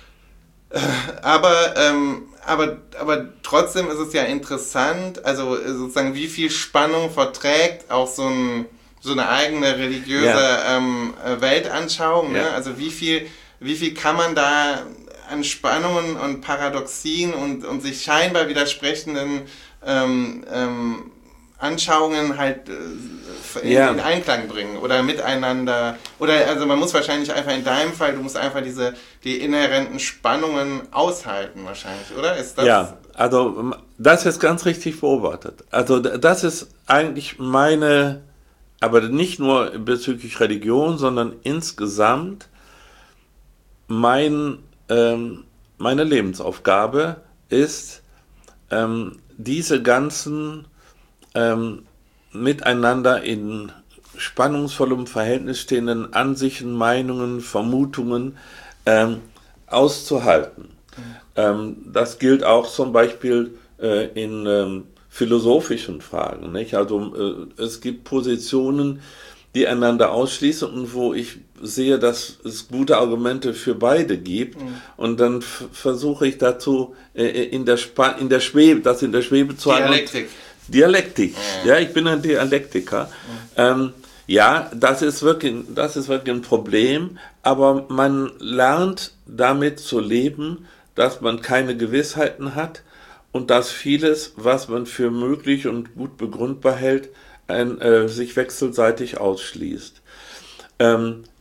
Aber, ähm, aber, aber trotzdem ist es ja interessant, also sozusagen wie viel Spannung verträgt auch so, ein, so eine eigene religiöse ja. ähm, Weltanschauung, ja. ne? Also wie viel, wie viel kann man da an Spannungen und Paradoxien und, und sich scheinbar widersprechenden ähm, ähm, Anschauungen halt äh, in, ja. in Einklang bringen oder miteinander, oder also man muss wahrscheinlich einfach in deinem Fall, du musst einfach diese, die inhärenten Spannungen aushalten wahrscheinlich, oder? Ist das? Ja, also das ist ganz richtig beobachtet. Also das ist eigentlich meine, aber nicht nur bezüglich Religion, sondern insgesamt mein, ähm, meine Lebensaufgabe ist, ähm, diese ganzen Ähm, miteinander in spannungsvollem Verhältnis stehenden Ansichten, Meinungen, Vermutungen ähm, auszuhalten. Mhm. Ähm, das gilt auch zum Beispiel äh, in ähm, philosophischen Fragen. Nicht? Also äh, es gibt Positionen, die einander ausschließen und wo ich sehe, dass es gute Argumente für beide gibt mhm. und dann f- versuche ich dazu äh, in der Spa- in der Schwebe, das in der Schwebe zu halten. Dialektik. Dialektik, ja, ich bin ein Dialektiker. Ähm, ja, das ist wirklich, das ist wirklich ein Problem, aber man lernt damit zu leben, dass man keine Gewissheiten hat und dass vieles, was man für möglich und gut begründbar hält, ein, äh, sich wechselseitig ausschließt. Ähm,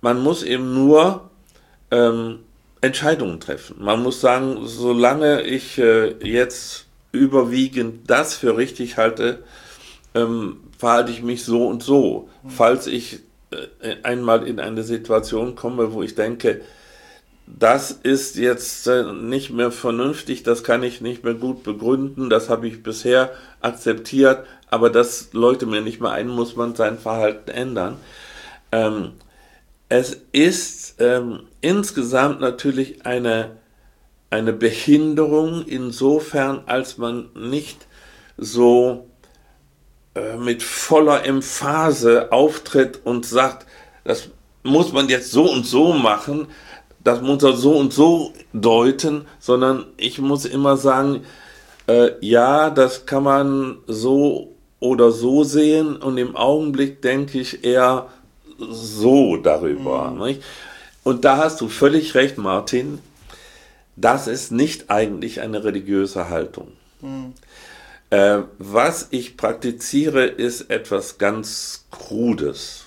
man muss eben nur ähm, Entscheidungen treffen. Man muss sagen, solange ich äh, jetzt überwiegend das für richtig halte, ähm, verhalte ich mich so und so. Mhm. Falls ich äh, einmal in eine Situation komme, wo ich denke, das ist jetzt äh, nicht mehr vernünftig, das kann ich nicht mehr gut begründen, das habe ich bisher akzeptiert, aber das leuchtet mir nicht mehr ein, muss man sein Verhalten ändern. Ähm, es ist ähm, insgesamt natürlich eine, eine Behinderung insofern, als man nicht so äh, mit voller Emphase auftritt und sagt, das muss man jetzt so und so machen, das muss man so und so deuten, sondern ich muss immer sagen, äh, ja, das kann man so oder so sehen und im Augenblick denke ich eher so darüber. Mhm. Nicht? Und da hast du völlig recht, Martin, das ist nicht eigentlich eine religiöse Haltung. Mhm. Äh, was ich praktiziere, ist etwas ganz Krudes.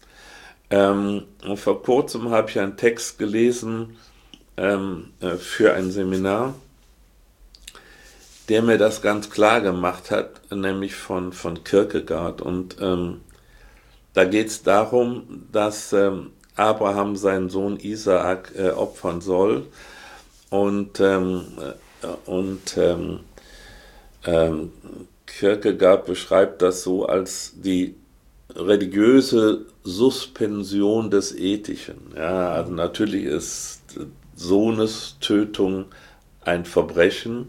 Ähm, und vor kurzem habe ich einen Text gelesen ähm, äh, für ein Seminar, der mir das ganz klar gemacht hat, nämlich von, von Kierkegaard. Und ähm, da geht es darum, dass ähm, Abraham seinen Sohn Isaak äh, opfern soll. Und, ähm, äh, und ähm, ähm, Kierkegaard beschreibt das so als die religiöse Suspension des Ethischen. Ja, also natürlich ist Sohnestötung ein Verbrechen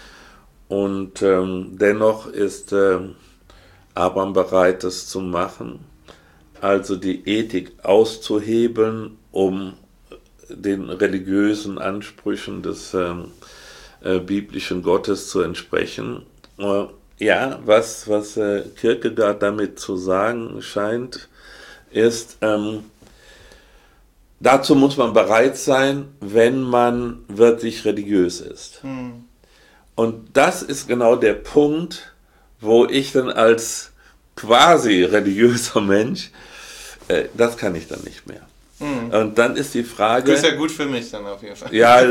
und ähm, dennoch ist äh, Abraham bereit, das zu machen, also die Ethik auszuhebeln, um den religiösen Ansprüchen des äh, äh, biblischen Gottes zu entsprechen. Äh, Ja, was, was äh, Kierkegaard damit zu sagen scheint, ist, ähm, dazu muss man bereit sein, wenn man wirklich religiös ist. Hm. Und das ist genau der Punkt, wo ich dann als quasi religiöser Mensch, äh, das kann ich dann nicht mehr. Hm. Und dann ist die Frage... Das ist ja gut für mich dann auf jeden Fall. Ja,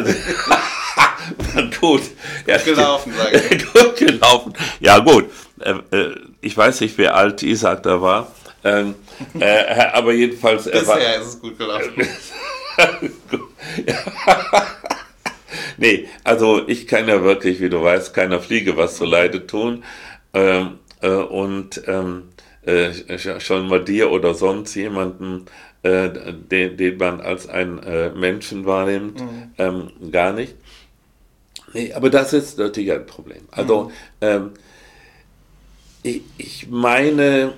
gut. Ja, gut gelaufen, sage ich. Gut gelaufen. Ja, gut. Äh, äh, ich weiß nicht, wie alt Isaac da war. Ähm, äh, aber jedenfalls... Bisher war, ist es gut gelaufen. Nee, also ich kann ja wirklich, wie du weißt, keiner Fliege was zuleide tun. Ähm, äh, und ähm, äh, schon mal dir oder sonst jemanden, äh, den, den man als einen äh, Menschen wahrnimmt, mhm. ähm, gar nicht. Nee, aber das ist natürlich ein Problem. Also mhm. ähm, ich, ich meine,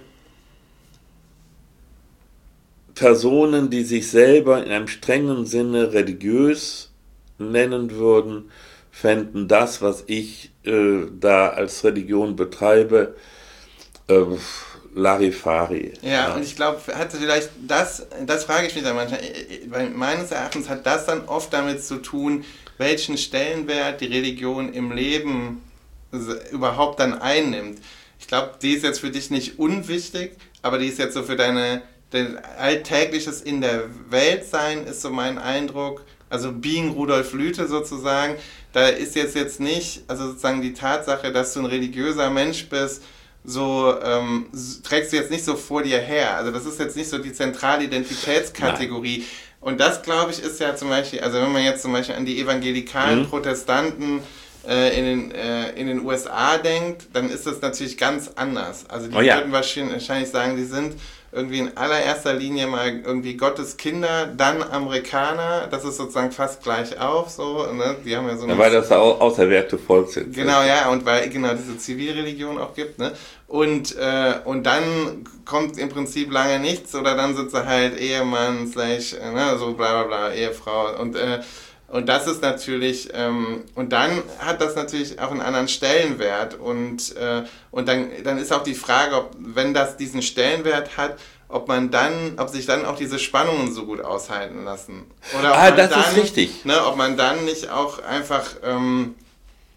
Personen, die sich selber in einem strengen Sinne religiös nennen würden, fänden das, was ich äh, da als Religion betreibe, äh, Larifari. Ja, ja, und ich glaube, hatte vielleicht das, das frage ich mich dann manchmal, weil meines Erachtens hat das dann oft damit zu tun, welchen Stellenwert die Religion im Leben überhaupt dann einnimmt. Ich glaube, die ist jetzt für dich nicht unwichtig, aber die ist jetzt so für deine, dein alltägliches in der Welt sein, ist so mein Eindruck, also being Rudolf Lüthe sozusagen, da ist jetzt jetzt nicht, also sozusagen die Tatsache, dass du ein religiöser Mensch bist, so ähm, trägst du jetzt nicht so vor dir her. Also das ist jetzt nicht so die zentrale Identitätskategorie. Nein. Und das, glaube ich, ist ja zum Beispiel, also wenn man jetzt zum Beispiel an die evangelikalen mhm. Protestanten äh, in, den, äh, in den U S A denkt, dann ist das natürlich ganz anders. Also die oh ja. würden wahrscheinlich sagen, die sind irgendwie in allererster Linie mal irgendwie Gottes Kinder, dann Amerikaner, das ist sozusagen fast gleich auf, so, ne? Die haben ja so eine... Ja, weil das au- auserwählte Volk sind. Genau, ja, und weil genau diese Zivilreligion auch gibt, ne? Und, äh, und dann kommt im Prinzip lange nichts, oder dann sind sie halt Ehemann, slash, ne, so bla bla bla, Ehefrau, und, äh, und das ist natürlich, ähm, und dann hat das natürlich auch einen anderen Stellenwert, und, äh, und dann, dann ist auch die Frage, ob, wenn das diesen Stellenwert hat, ob man dann, ob sich dann auch diese Spannungen so gut aushalten lassen. Oder ob ah, man das dann, ist richtig. Ne, ob man dann nicht auch einfach, ähm,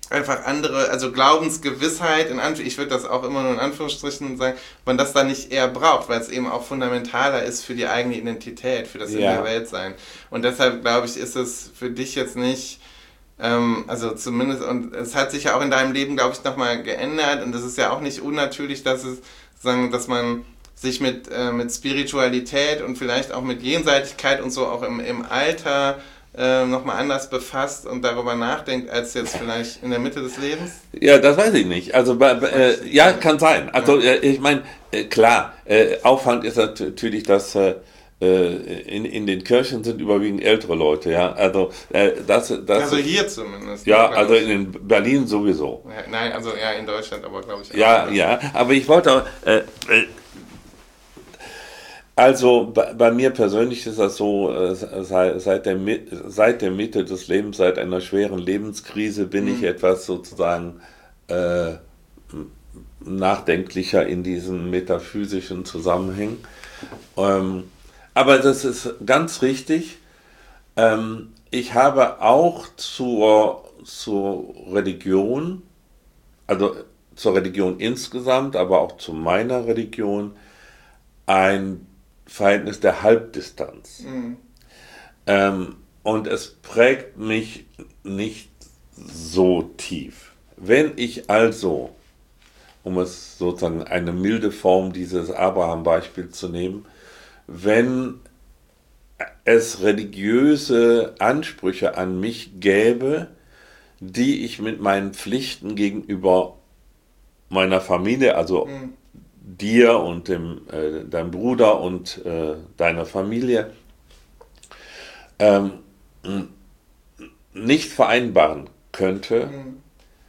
einfach andere, also Glaubensgewissheit, in Anf- ich würde das auch immer nur in Anführungsstrichen sagen, man das da nicht eher braucht, weil es eben auch fundamentaler ist für die eigene Identität, für das in Ja. der Welt sein. Und deshalb, glaube ich, ist es für dich jetzt nicht, ähm, also zumindest, und es hat sich ja auch in deinem Leben, glaube ich, nochmal geändert und es ist ja auch nicht unnatürlich, dass es, sagen, dass man sich mit, äh, mit Spiritualität und vielleicht auch mit Jenseitigkeit und so auch im, im Alter äh, nochmal anders befasst und darüber nachdenkt, als jetzt vielleicht in der Mitte des Lebens? Ja, das weiß ich nicht. Also bei, äh, ja, kann sein. Also äh, ich meine, äh, klar, äh, Aufwand ist natürlich, dass äh, in, in den Kirchen sind überwiegend ältere Leute, ja. Also äh, das, das Also hier zumindest. ja, ne, also ich. in Berlin sowieso. Ja, nein, also ja, in Deutschland aber glaube ich auch. Ja, ja, aber ich wollte auch, äh, äh, also bei, bei mir persönlich ist das so, äh, seit, seit, der, Mi- seit der Mitte des Lebens, seit einer schweren Lebenskrise bin ich etwas sozusagen äh, nachdenklicher in diesen metaphysischen Zusammenhängen. Ähm, aber das ist ganz richtig. Ähm, ich habe auch zur, zur Religion, also zur Religion insgesamt, aber auch zu meiner Religion, ein Verhältnis der Halbdistanz. Mhm. Ähm, und es prägt mich nicht so tief. Wenn ich also, um es sozusagen eine milde Form dieses Abraham-Beispiels zu nehmen, wenn es religiöse Ansprüche an mich gäbe, die ich mit meinen Pflichten gegenüber meiner Familie, also Mhm. dir und dem, äh, deinem Bruder und äh, deiner Familie, ähm, nicht vereinbaren könnte, Mhm.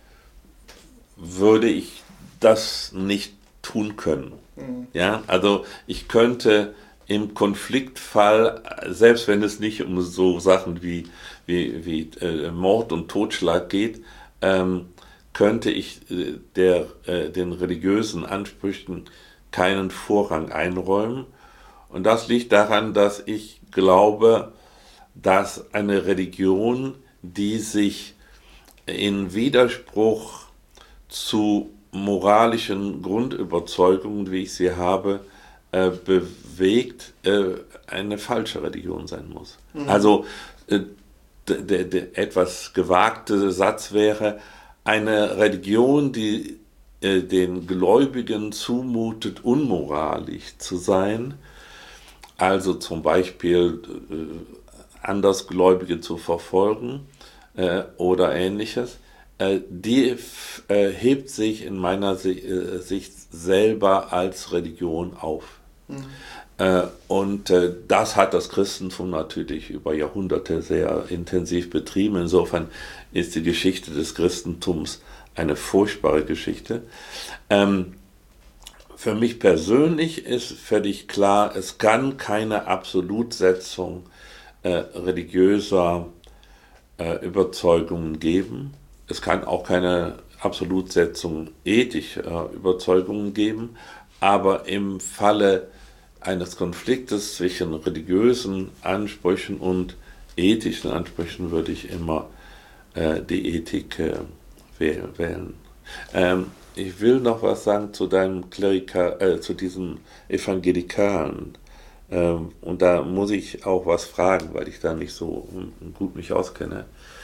würde ich das nicht tun können. Mhm. Ja, also ich könnte im Konfliktfall, selbst wenn es nicht um so Sachen wie, wie, wie äh, Mord und Totschlag geht, ähm, könnte ich äh, der, äh, den religiösen Ansprüchen keinen Vorrang einräumen. Und das liegt daran, dass ich glaube, dass eine Religion, die sich in Widerspruch zu moralischen Grundüberzeugungen, wie ich sie habe, äh, bewegt, äh, eine falsche Religion sein muss. Mhm. Also äh, der, der etwas gewagte Satz wäre, eine Religion, die äh, den Gläubigen zumutet, unmoralisch zu sein, also zum Beispiel äh, Andersgläubige zu verfolgen äh, oder ähnliches, äh, die äh, hebt sich in meiner si äh, Sicht selber als Religion auf. Mhm. Äh, und äh, das hat das Christentum natürlich über Jahrhunderte sehr intensiv betrieben. Insofern ist die Geschichte des Christentums eine furchtbare Geschichte. Ähm, Für mich persönlich ist völlig klar, es kann keine Absolutsetzung äh, religiöser äh, Überzeugungen geben. Es kann auch keine Absolutsetzung ethischer Überzeugungen geben. Aber im Falle eines Konfliktes zwischen religiösen Ansprüchen und ethischen Ansprüchen würde ich immer äh, die Ethik äh, wählen. Ähm, Ich will noch was sagen zu deinem Klerika, äh, zu diesem Evangelikalen. Ähm, und da muss ich auch was fragen, weil ich da nicht so gut mich auskenne.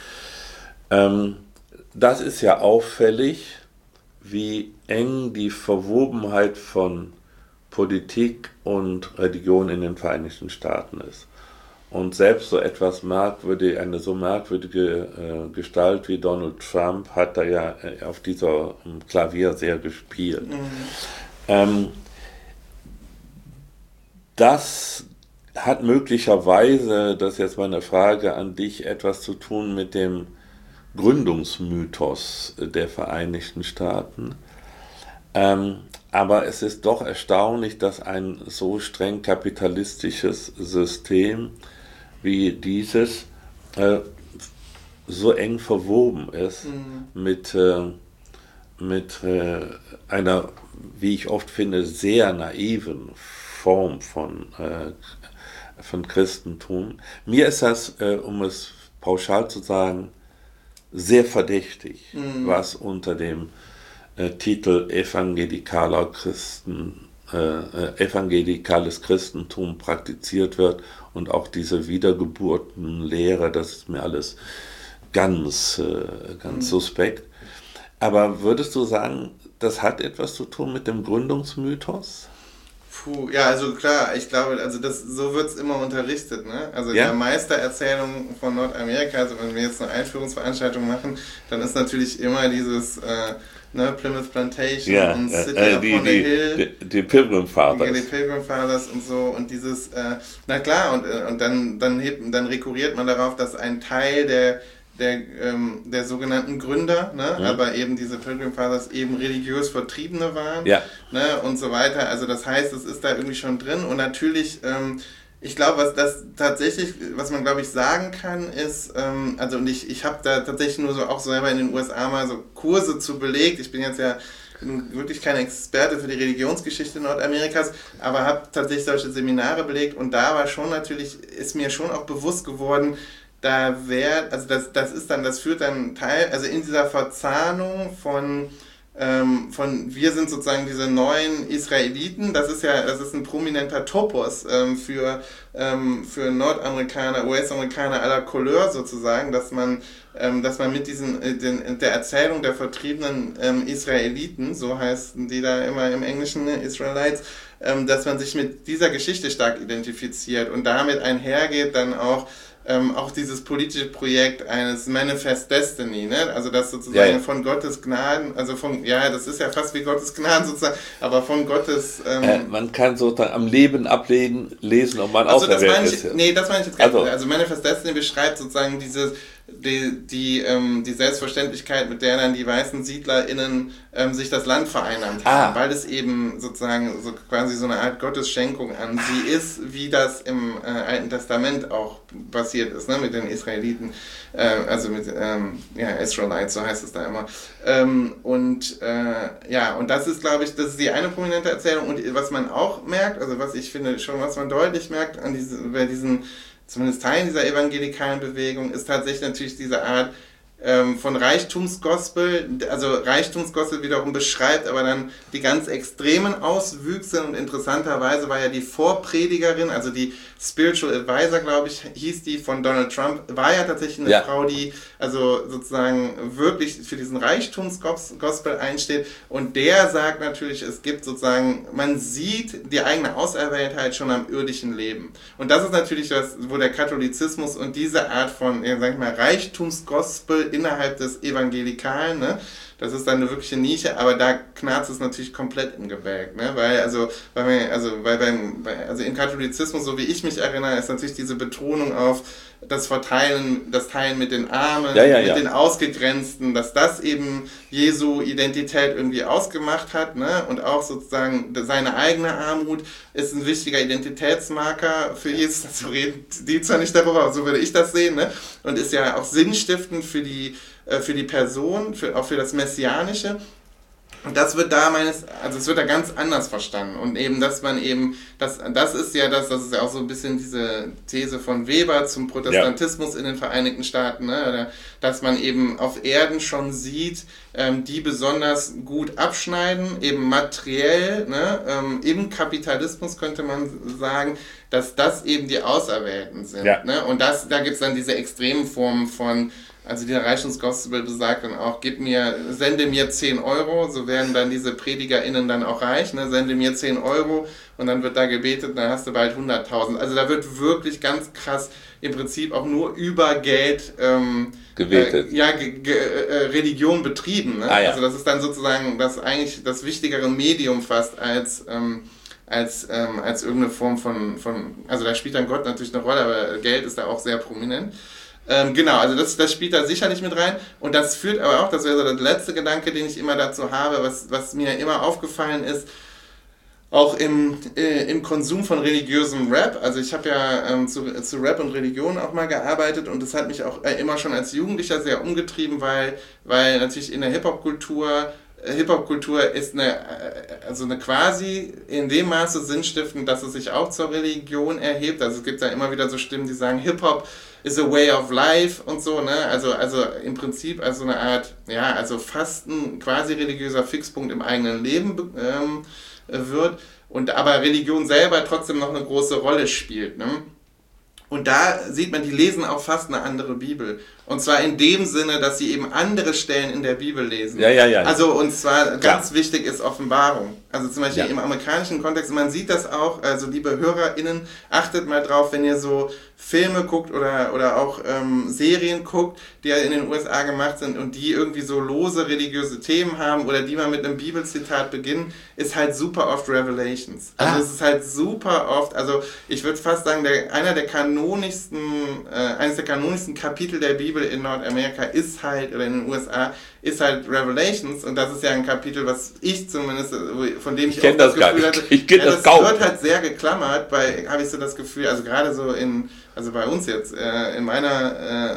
Ähm, das ist ja auffällig, wie eng die Verwobenheit von Politik und Religion in den Vereinigten Staaten ist. Und selbst so etwas merkwürdig, eine so merkwürdige äh, Gestalt wie Donald Trump hat da ja äh, auf dieser ähm, Klavier sehr gespielt. Mhm. Ähm, das hat möglicherweise, das ist jetzt meine Frage an dich, etwas zu tun mit dem Gründungsmythos der Vereinigten Staaten. Ähm, aber es ist doch erstaunlich, dass ein so streng kapitalistisches System wie dieses äh, so eng verwoben ist mhm. mit, äh, mit äh, einer, wie ich oft finde, sehr naiven Form von, äh, von Christentum. Mir ist das, äh, um es pauschal zu sagen, sehr verdächtig, Mhm. was unter dem äh, Titel evangelikaler Christen, äh, evangelikales Christentum praktiziert wird und auch diese Wiedergeburtenlehre, das ist mir alles ganz, äh, ganz mhm. suspekt. Aber würdest du sagen, das hat etwas zu tun mit dem Gründungsmythos? Puh, ja, also klar, ich glaube, also das, so wird es immer unterrichtet, ne? Also ja? in der Meistererzählung von Nordamerika, also wenn wir jetzt eine Einführungsveranstaltung machen, dann ist natürlich immer dieses äh, ne, Plymouth Plantation ja, und City äh, upon die, the die, Hill. Die, die Pilgrim Fathers. Die, die Pilgrim Fathers und so und dieses, äh, na klar, und, und dann, dann, hebt, dann rekurriert man darauf, dass ein Teil der Der, ähm, der sogenannten Gründer, ne? Mhm. Aber eben diese Pilgrim Fathers eben religiös Vertriebene waren, ja. ne? Und so weiter. Also das heißt, es ist da irgendwie schon drin und natürlich, ähm, ich glaube, was das tatsächlich, was man glaube ich sagen kann, ist, ähm, also und ich, ich habe da tatsächlich nur so auch selber in den U S A mal so Kurse zu belegt. Ich bin jetzt ja wirklich kein Experte für die Religionsgeschichte Nordamerikas, aber habe tatsächlich solche Seminare belegt und da war schon natürlich, ist mir schon auch bewusst geworden, da wäre, also das, das ist dann, das führt dann Teil, also in dieser Verzahnung von, ähm, von, wir sind sozusagen diese neuen Israeliten, das ist ja, das ist ein prominenter Topos ähm, für, ähm, für Nordamerikaner, U S-Amerikaner aller Couleur sozusagen, dass man, ähm, dass man mit diesen, äh, den, der Erzählung der vertriebenen ähm, Israeliten, so heißen die da immer im Englischen, ne, Israelites, ähm, dass man sich mit dieser Geschichte stark identifiziert und damit einhergeht dann auch Ähm, auch dieses politische Projekt eines Manifest Destiny, ne? Also das sozusagen ja, ja. von Gottes Gnaden, also von, ja, das ist ja fast wie Gottes Gnaden sozusagen, aber von Gottes... Ähm, äh, man kann sozusagen am Leben ablegen, lesen, ob man also auserwählt ist. Ich, nee, das meine ich jetzt gar nicht. Also, also Manifest Destiny beschreibt sozusagen dieses, die, die, ähm, die Selbstverständlichkeit, mit der dann die weißen SiedlerInnen ähm, sich das Land vereinnahmt haben, ah. weil es eben sozusagen so quasi so eine Art Gottesschenkung an sie ist, wie das im äh, Alten Testament auch passiert ist, ne, mit den Israeliten, äh, also mit ähm, ja, Israelites, so heißt es da immer. Ähm, und äh, ja, und das ist, glaube ich, das ist die eine prominente Erzählung und was man auch merkt, also was ich finde schon, was man deutlich merkt an diese, bei diesen zumindest Teilen dieser evangelikalen Bewegung, ist tatsächlich natürlich diese Art ähm, von Reichtumsgospel, also Reichtumsgospel wiederum beschreibt aber dann die ganz extremen Auswüchse und interessanterweise war ja die Vorpredigerin, also die Spiritual Advisor, glaube ich, hieß die von Donald Trump, war ja tatsächlich eine ja. Frau, die also sozusagen wirklich für diesen Reichtumsgospel einsteht und der sagt natürlich, es gibt sozusagen, man sieht die eigene Auserwähltheit schon am irdischen Leben und das ist natürlich das, wo der Katholizismus und diese Art von, ja, sag ich mal, Reichtumsgospel innerhalb des Evangelikalen, ne? Das ist dann eine wirkliche Nische, aber da knarzt es natürlich komplett im Gebälk, ne? Weil also, weil wir, also, weil beim, also im Katholizismus, so wie ich mich erinnere, ist natürlich diese Betonung auf das Verteilen, das Teilen mit den Armen, ja, ja, mit ja. den Ausgegrenzten, dass das eben Jesu Identität irgendwie ausgemacht hat, ne? Und auch sozusagen seine eigene Armut ist ein wichtiger Identitätsmarker für Jesus. Dazu reden die zwar nicht darüber, aber so würde ich das sehen, ne? Und ist ja auch sinnstiftend für die für die Person, für, auch für das Messianische. Und das wird da meines, also es wird da ganz anders verstanden. Und eben, dass man eben, das, das ist ja das, das ist ja auch so ein bisschen diese These von Weber zum Protestantismus ja. in den Vereinigten Staaten, ne? Dass man eben auf Erden schon sieht, ähm, die besonders gut abschneiden, eben materiell, ne? ähm, im Kapitalismus könnte man sagen, dass das eben die Auserwählten sind. Ja. Ne? Und das, da gibt es dann diese extremen Formen von, also der Reichtumsgospel besagt dann auch, gib mir, sende mir zehn Euro, so werden dann diese PredigerInnen dann auch reich, ne? Sende mir zehn Euro und dann wird da gebetet, dann hast du bald hunderttausend. Also da wird wirklich ganz krass im Prinzip auch nur über Geld ähm, gebetet. Äh, ja, ge, ge, äh, Religion betrieben. Ne? Ah, ja. Also das ist dann sozusagen das eigentlich das wichtigere Medium fast als ähm, als, ähm, als irgendeine Form von, von, also da spielt dann Gott natürlich eine Rolle, aber Geld ist da auch sehr prominent. Ähm, genau, also das, das spielt da sicherlich mit rein und das führt aber auch, das wäre so der letzte Gedanke, den ich immer dazu habe, was, was mir immer aufgefallen ist, auch im, äh, im Konsum von religiösem Rap, also ich habe ja ähm, zu, zu Rap und Religion auch mal gearbeitet und das hat mich auch äh, immer schon als Jugendlicher sehr umgetrieben, weil, weil natürlich in der Hip-Hop-Kultur Hip-Hop-Kultur ist eine, also eine quasi in dem Maße sinnstiftend, dass es sich auch zur Religion erhebt. Also es gibt ja immer wieder so Stimmen, die sagen, Hip-Hop is a way of life und so, ne? Also, also im Prinzip als so eine Art, ja, also fast ein quasi religiöser Fixpunkt im eigenen Leben ähm, wird und aber Religion selber trotzdem noch eine große Rolle spielt, ne? Und da sieht man, die lesen auch fast eine andere Bibel. Und zwar in dem Sinne, dass sie eben andere Stellen in der Bibel lesen. Ja, ja, ja. Also, und zwar ganz Klar. wichtig ist Offenbarung. Also zum Beispiel Ja. im amerikanischen Kontext, man sieht das auch, also liebe HörerInnen, achtet mal drauf, wenn ihr so Filme guckt oder, oder auch ähm, Serien guckt, die ja in den U S A gemacht sind und die irgendwie so lose religiöse Themen haben oder die mal mit einem Bibelzitat beginnen, ist halt super oft Revelations. Also Ah. es ist halt super oft, also ich würde fast sagen, der, einer der kanonischsten, äh, eines der kanonischsten Kapitel der Bibel in Nordamerika ist halt, oder in den U S A, ist halt Revelations und das ist ja ein Kapitel, was ich zumindest, von dem ich, Ich kenn auch das gar Gefühl nicht. hatte, Ich kenn ja, das das kaum. wird halt sehr geklammert, bei, habe ich so das Gefühl, also gerade so in, also bei uns jetzt, äh, in meiner, äh,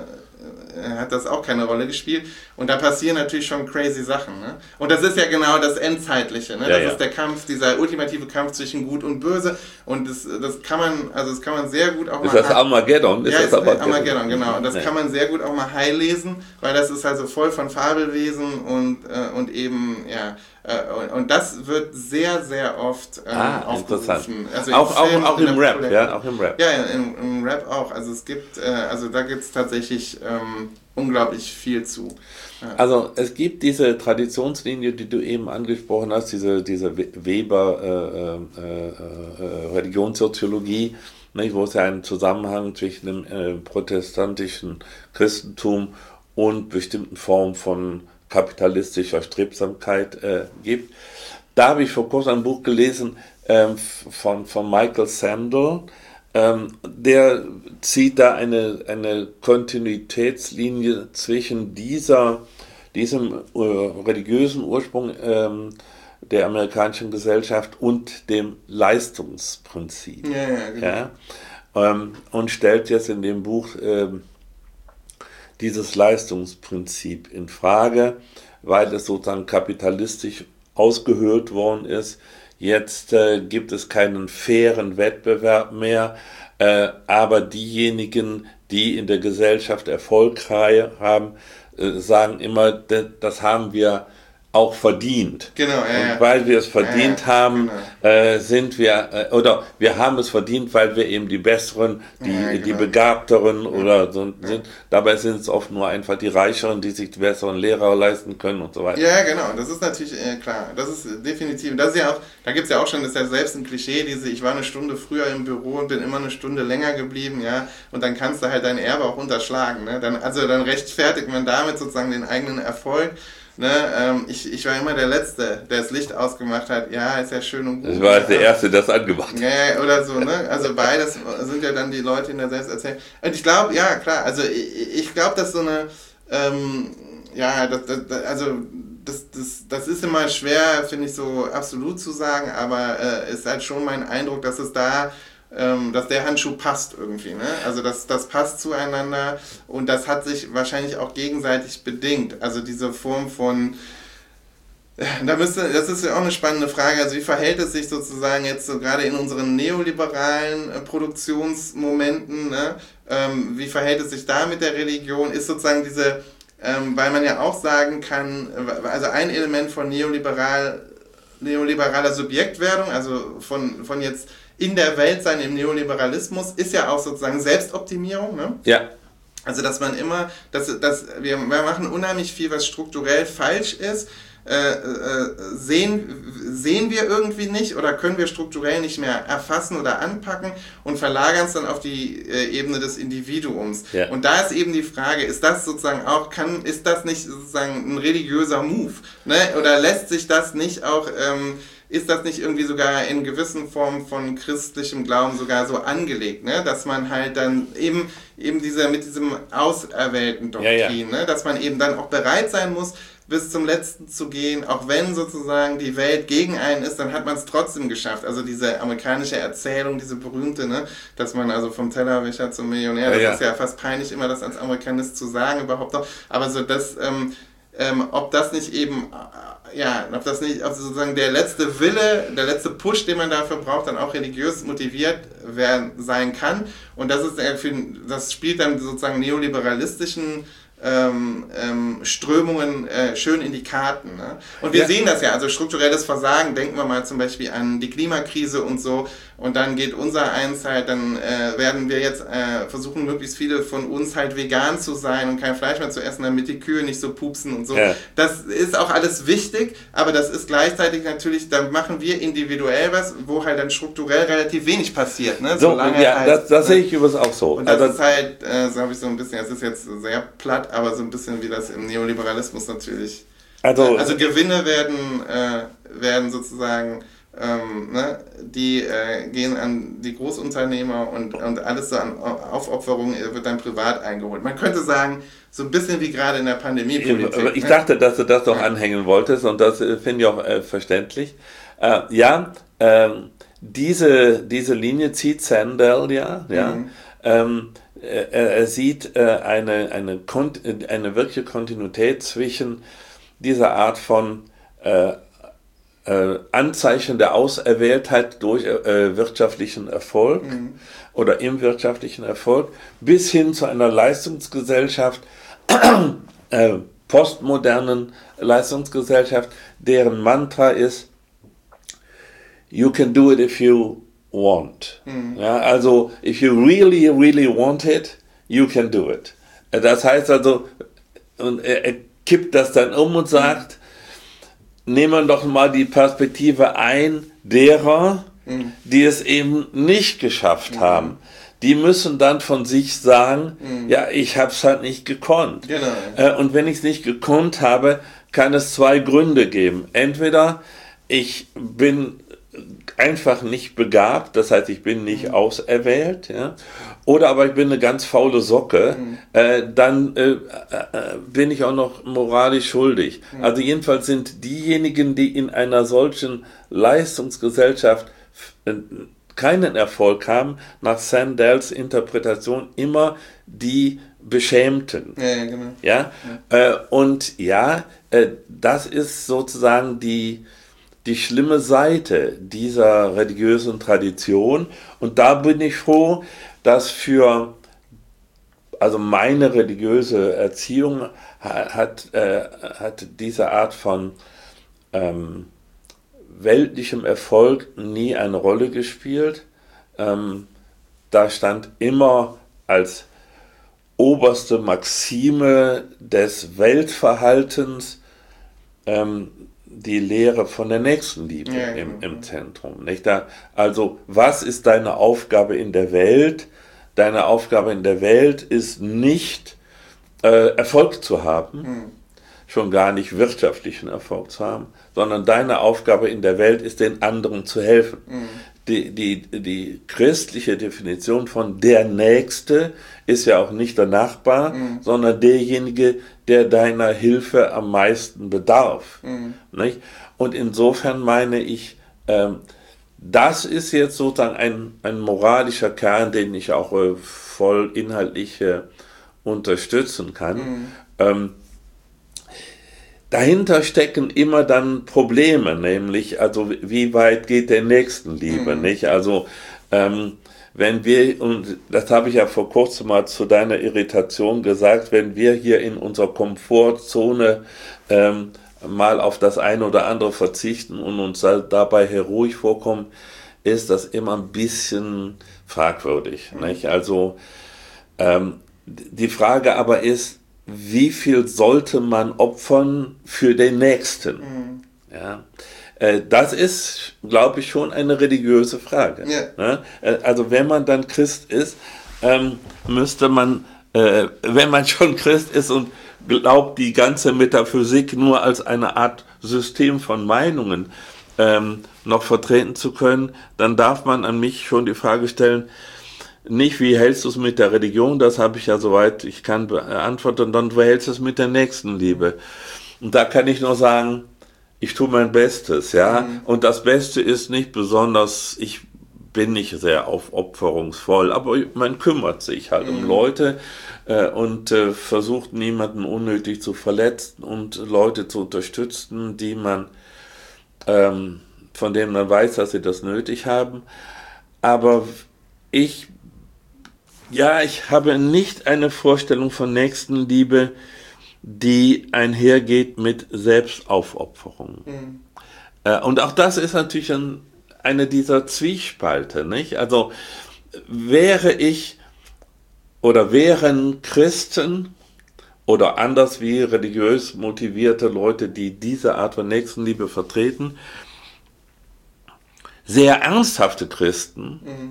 hat das auch keine Rolle gespielt. Und da passieren natürlich schon crazy Sachen. Ne? Und das ist ja genau das Endzeitliche. Ne? Ja, das ja. ist der Kampf, dieser ultimative Kampf zwischen Gut und Böse. Und das, das kann man, also das kann man sehr gut auch Ist mal... das Armageddon? Ist ja, das ist Armageddon? Armageddon, genau. Und das Ja. kann man sehr gut auch mal high lesen, weil das ist also voll von Fabelwesen und, äh, und eben, ja... Und, und das wird sehr, sehr oft ähm, Ah, aufgerufen. interessant. Also auch, Film, auch, auch in im der Rap, Populär- ja, auch im Rap. Ja, im, im Rap auch. Also es gibt, äh, also da gibt es tatsächlich ähm, unglaublich viel zu. Ja. Also es gibt diese Traditionslinie, die du eben angesprochen hast, diese, diese Weber äh, äh, äh, Religionssoziologie, nicht, wo es ja einen Zusammenhang zwischen dem äh, protestantischen Christentum und bestimmten Formen von kapitalistischer Strebsamkeit äh, gibt. Da habe ich vor kurzem ein Buch gelesen ähm, von, von Michael Sandel. Ähm, der zieht da eine, eine Kontinuitätslinie zwischen dieser, diesem äh, religiösen Ursprung ähm, der amerikanischen Gesellschaft und dem Leistungsprinzip. Ja, ja, genau. Ja? Ähm, und stellt jetzt in dem Buch ähm, dieses Leistungsprinzip in Frage, weil es sozusagen kapitalistisch ausgehöhlt worden ist. Jetzt äh, gibt es keinen fairen Wettbewerb mehr, äh, aber diejenigen, die in der Gesellschaft Erfolg haben, äh, sagen immer, das haben wir auch verdient. Genau, ja, und ja. weil wir es verdient Ja, ja, haben, genau. äh, sind wir, äh, oder wir haben es verdient, weil wir eben die Besseren, die, Ja, die genau. Begabteren oder so sind. Dabei sind es oft nur einfach die Reicheren, die sich die besseren Lehrer leisten können und so weiter. Ja, genau, das ist natürlich äh, klar. Das ist definitiv, das ist ja auch, da gibt es ja auch schon, das ist ja selbst ein Klischee, diese, ich war eine Stunde früher im Büro und bin immer eine Stunde länger geblieben, ja, und dann kannst du halt dein Erbe auch unterschlagen, ne? Dann, also dann rechtfertigt man damit sozusagen den eigenen Erfolg. Ne, ähm, ich, ich war immer der Letzte, der das Licht ausgemacht hat. Ja, ist ja schön und gut. Ich war der ja. Erste, der das angemacht hat. Ja, ja, oder so, ne? Also beides sind ja dann die Leute in der Selbsterzählung. Und ich glaube, ja, klar, also ich, ich glaube, dass so eine, ähm, ja, das, das, also das, das, das ist immer schwer, finde ich, so absolut zu sagen, aber äh, ist halt schon mein Eindruck, dass es da Ähm, dass der Handschuh passt irgendwie, ne? Also das, das passt zueinander und das hat sich wahrscheinlich auch gegenseitig bedingt. Also diese Form von, da müsste, das ist ja auch eine spannende Frage, also wie verhält es sich sozusagen jetzt so gerade in unseren neoliberalen äh, Produktionsmomenten, ne? Ähm, wie verhält es sich da mit der Religion? Ist sozusagen diese, ähm, weil man ja auch sagen kann, also ein Element von neoliberal, neoliberaler Subjektwerdung, also von, von jetzt in der Welt sein im Neoliberalismus, ist ja auch sozusagen Selbstoptimierung, ne? Ja. Also dass man immer, dass, dass wir, wir machen unheimlich viel, was strukturell falsch ist, äh, äh, sehen, sehen wir irgendwie nicht oder können wir strukturell nicht mehr erfassen oder anpacken und verlagern es dann auf die äh, Ebene des Individuums. Ja. Und da ist eben die Frage, ist das sozusagen auch, kann, ist das nicht sozusagen ein religiöser Move, ne? Oder lässt sich das nicht auch, ähm, ist das nicht irgendwie sogar in gewissen Formen von christlichem Glauben sogar so angelegt, ne? Dass man halt dann eben, eben diese, mit diesem auserwählten Doktrin, Ja, ja. ne? Dass man eben dann auch bereit sein muss, bis zum Letzten zu gehen, auch wenn sozusagen die Welt gegen einen ist, dann hat man es trotzdem geschafft. Also diese amerikanische Erzählung, diese berühmte, ne? Dass man also vom Tellerwäscher zum Millionär, das Ja, ja. ist ja fast peinlich immer, das als Amerikanist zu sagen überhaupt noch, aber so das, ähm, ähm, ob das nicht eben, äh, ja, ob das nicht, also sozusagen der letzte Wille, der letzte Push, den man dafür braucht, dann auch religiös motiviert werden, sein kann. Und das ist, äh, für, das spielt dann sozusagen neoliberalistischen Ähm, ähm, Strömungen äh, schön in die Karten. Ne? Und wir ja. sehen das ja, also strukturelles Versagen, denken wir mal zum Beispiel an die Klimakrise und so, und dann geht unser eins halt, dann äh, werden wir jetzt äh, versuchen, möglichst viele von uns halt vegan zu sein und kein Fleisch mehr zu essen, damit die Kühe nicht so pupsen und so. Ja. Das ist auch alles wichtig, aber das ist gleichzeitig natürlich, da machen wir individuell was, wo halt dann strukturell relativ wenig passiert. Ne? So, ja, halt, das, das ne? sehe ich übrigens auch so. Und das also, ist halt, äh, so habe ich so ein bisschen, es ist jetzt sehr platt, aber so ein bisschen wie das im Neoliberalismus natürlich. Also, also Gewinne werden, äh, werden sozusagen, ähm, ne, die äh, gehen an die Großunternehmer und, und alles so an Aufopferung wird dann privat eingeholt. Man könnte sagen, so ein bisschen wie gerade in der Pandemiepolitik. Ich dachte, dass du das doch ja. anhängen wolltest, und das äh, finde ich auch äh, verständlich. Äh, ja, äh, diese, diese Linie zieht Sandel, ja, ja. Mhm. Ähm, Er, er sieht äh, eine, eine, eine wirkliche Kontinuität zwischen dieser Art von äh, äh, Anzeichen der Auserwähltheit durch äh, wirtschaftlichen Erfolg mhm. oder im wirtschaftlichen Erfolg bis hin zu einer Leistungsgesellschaft, äh, postmodernen Leistungsgesellschaft, deren Mantra ist: You can do it if you want. Mhm. Ja, also, if you really, really want it, you can do it. Das heißt also, und er, er kippt das dann um und sagt, mhm. nehmen wir doch mal die Perspektive ein derer, mhm. die es eben nicht geschafft mhm. haben. Die müssen dann von sich sagen, mhm. ja, ich habe es halt nicht gekonnt. Genau. Und wenn ich es nicht gekonnt habe, kann es zwei Gründe geben. Entweder ich bin einfach nicht begabt, das heißt, ich bin nicht mhm. auserwählt, ja, oder aber ich bin eine ganz faule Socke, mhm. äh, dann äh, äh, bin ich auch noch moralisch schuldig. Mhm. Also jedenfalls sind diejenigen, die in einer solchen Leistungsgesellschaft äh, keinen Erfolg haben, nach Sandels Interpretation immer die Beschämten. Ja, ja, genau. Ja? Ja. Äh, und ja, äh, das ist sozusagen die die schlimme Seite dieser religiösen Tradition. Und da bin ich froh, dass für, also meine religiöse Erziehung hat, äh, hat diese Art von ähm, weltlichem Erfolg nie eine Rolle gespielt. Ähm, da stand immer als oberste Maxime des Weltverhaltens ähm, die Lehre von der Nächstenliebe ja, im, im Zentrum. Nicht? Da, also, was ist deine Aufgabe in der Welt? Deine Aufgabe in der Welt ist nicht, äh, Erfolg zu haben, mhm. schon gar nicht wirtschaftlichen Erfolg zu haben, sondern deine Aufgabe in der Welt ist, den anderen zu helfen. Mhm. Die, die, die christliche Definition von der Nächste ist ja auch nicht der Nachbar, mhm. sondern derjenige, der deiner Hilfe am meisten bedarf. Mhm. Nicht? Und insofern meine ich, ähm, das ist jetzt sozusagen ein, ein moralischer Kern, den ich auch äh, voll inhaltlich äh, unterstützen kann. Mhm. Ähm, Dahinter stecken immer dann Probleme, nämlich, also wie weit geht der Nächstenliebe, mhm. nicht? Also, ähm, wenn wir, und das habe ich ja vor kurzem mal zu deiner Irritation gesagt, wenn wir hier in unserer Komfortzone ähm, mal auf das eine oder andere verzichten und uns dabei heroisch vorkommen, ist das immer ein bisschen fragwürdig, mhm. nicht? Also, ähm, die Frage aber ist, wie viel sollte man opfern für den Nächsten? Mhm. Ja, äh, das ist, glaube ich, schon eine religiöse Frage. Ja. Ne? Äh, also wenn man dann Christ ist, ähm, müsste man, äh, wenn man schon Christ ist und glaubt, die ganze Metaphysik nur als eine Art System von Meinungen ähm, noch vertreten zu können, dann darf man an mich schon die Frage stellen, nicht, wie hältst du es mit der Religion, das habe ich ja soweit ich kann beantworten, sondern wie hältst du es mit der Nächstenliebe? Und da kann ich nur sagen, ich tue mein Bestes, ja, mhm. und das Beste ist nicht besonders, ich bin nicht sehr aufopferungsvoll, aber man kümmert sich halt mhm. um Leute äh, und äh, versucht niemanden unnötig zu verletzen und Leute zu unterstützen, die man ähm, von denen man weiß, dass sie das nötig haben. Aber ich, ja, ich habe nicht eine Vorstellung von Nächstenliebe, die einhergeht mit Selbstaufopferung. Mhm. Äh, und auch das ist natürlich ein, eine dieser Zwiespalte, nicht? Also wäre ich oder wären Christen oder anders wie religiös motivierte Leute, die diese Art von Nächstenliebe vertreten, sehr ernsthafte Christen, mhm.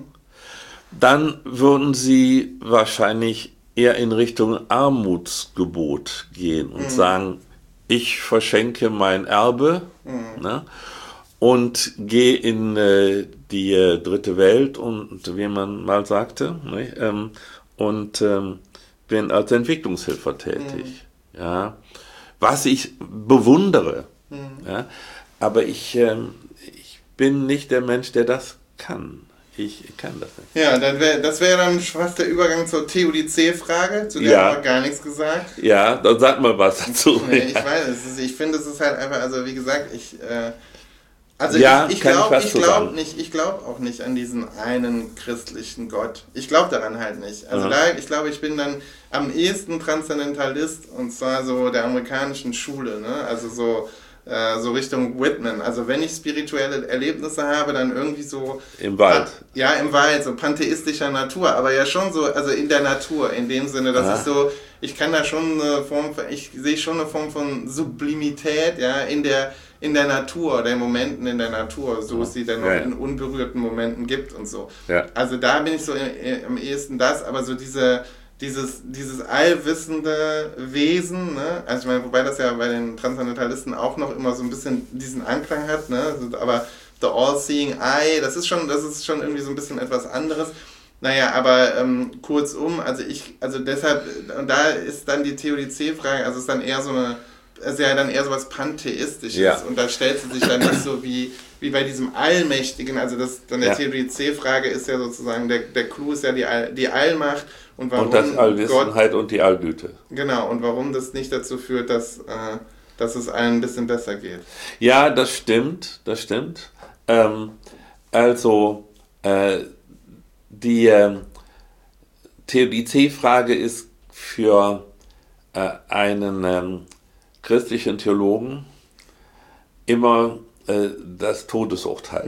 dann würden sie wahrscheinlich eher in Richtung Armutsgebot gehen und mhm. sagen, ich verschenke mein Erbe mhm. ne, und gehe in äh, die äh, dritte Welt und wie man mal sagte, ne, ähm, und ähm, bin als Entwicklungshelfer tätig. Mhm. Ja, was ich bewundere. Mhm. Ja, aber ich ähm, bin nicht der Mensch, der das kann. Ich kann das nicht. Ja, dann wär, das wäre dann fast der Übergang zur Theodizee-Frage, zu der ja. haben wir gar nichts gesagt. Ja, dann sag mal was dazu. Nee, ich weiß, es ist, ich finde, es ist halt einfach, also wie gesagt, ich, äh, also ja, ich, ich glaube ich glaub nicht, ich glaube auch nicht an diesen einen christlichen Gott. Ich glaube daran halt nicht. Also mhm. da, ich glaube, ich bin dann am ehesten Transzendentalist und zwar so der amerikanischen Schule, ne? Also so so Richtung Whitman. Also wenn ich spirituelle Erlebnisse habe, dann irgendwie so... Im Wald. Ja, im Wald, so pantheistischer Natur, aber ja schon so, also in der Natur, in dem Sinne, dass ah. ich so, ich kann da schon eine Form, ich sehe schon eine Form von Sublimität, ja, in der, in der Natur, den Momenten in der Natur, so es sie dann noch ja. in unberührten Momenten gibt und so. Ja. Also da bin ich so am ehesten das, aber so diese... Dieses, dieses allwissende Wesen, ne? Also ich meine, wobei das ja bei den Transzendentalisten auch noch immer so ein bisschen diesen Anklang hat, ne? Aber the all-seeing eye, das ist schon, das ist schon irgendwie so ein bisschen etwas anderes. Naja, aber ähm, kurzum, also ich, also deshalb, und da ist dann die Theodizee-Frage, also ist dann eher so eine, ist ja dann eher so was Pantheistisches ja. und da stellt sie sich dann nicht so wie, wie bei diesem Allmächtigen, also das, dann der ja. Theodizee-Frage ist ja sozusagen, der, der Clou ist ja die, All, die Allmacht. Und, warum und das Allwissenheit Gott, und die Allgüte. Genau, und warum das nicht dazu führt, dass, äh, dass es allen ein bisschen besser geht. Ja, das stimmt, das stimmt. Ähm, also, äh, die äh, Theodizee-Frage ist für äh, einen ähm, christlichen Theologen immer äh, das Todesurteil.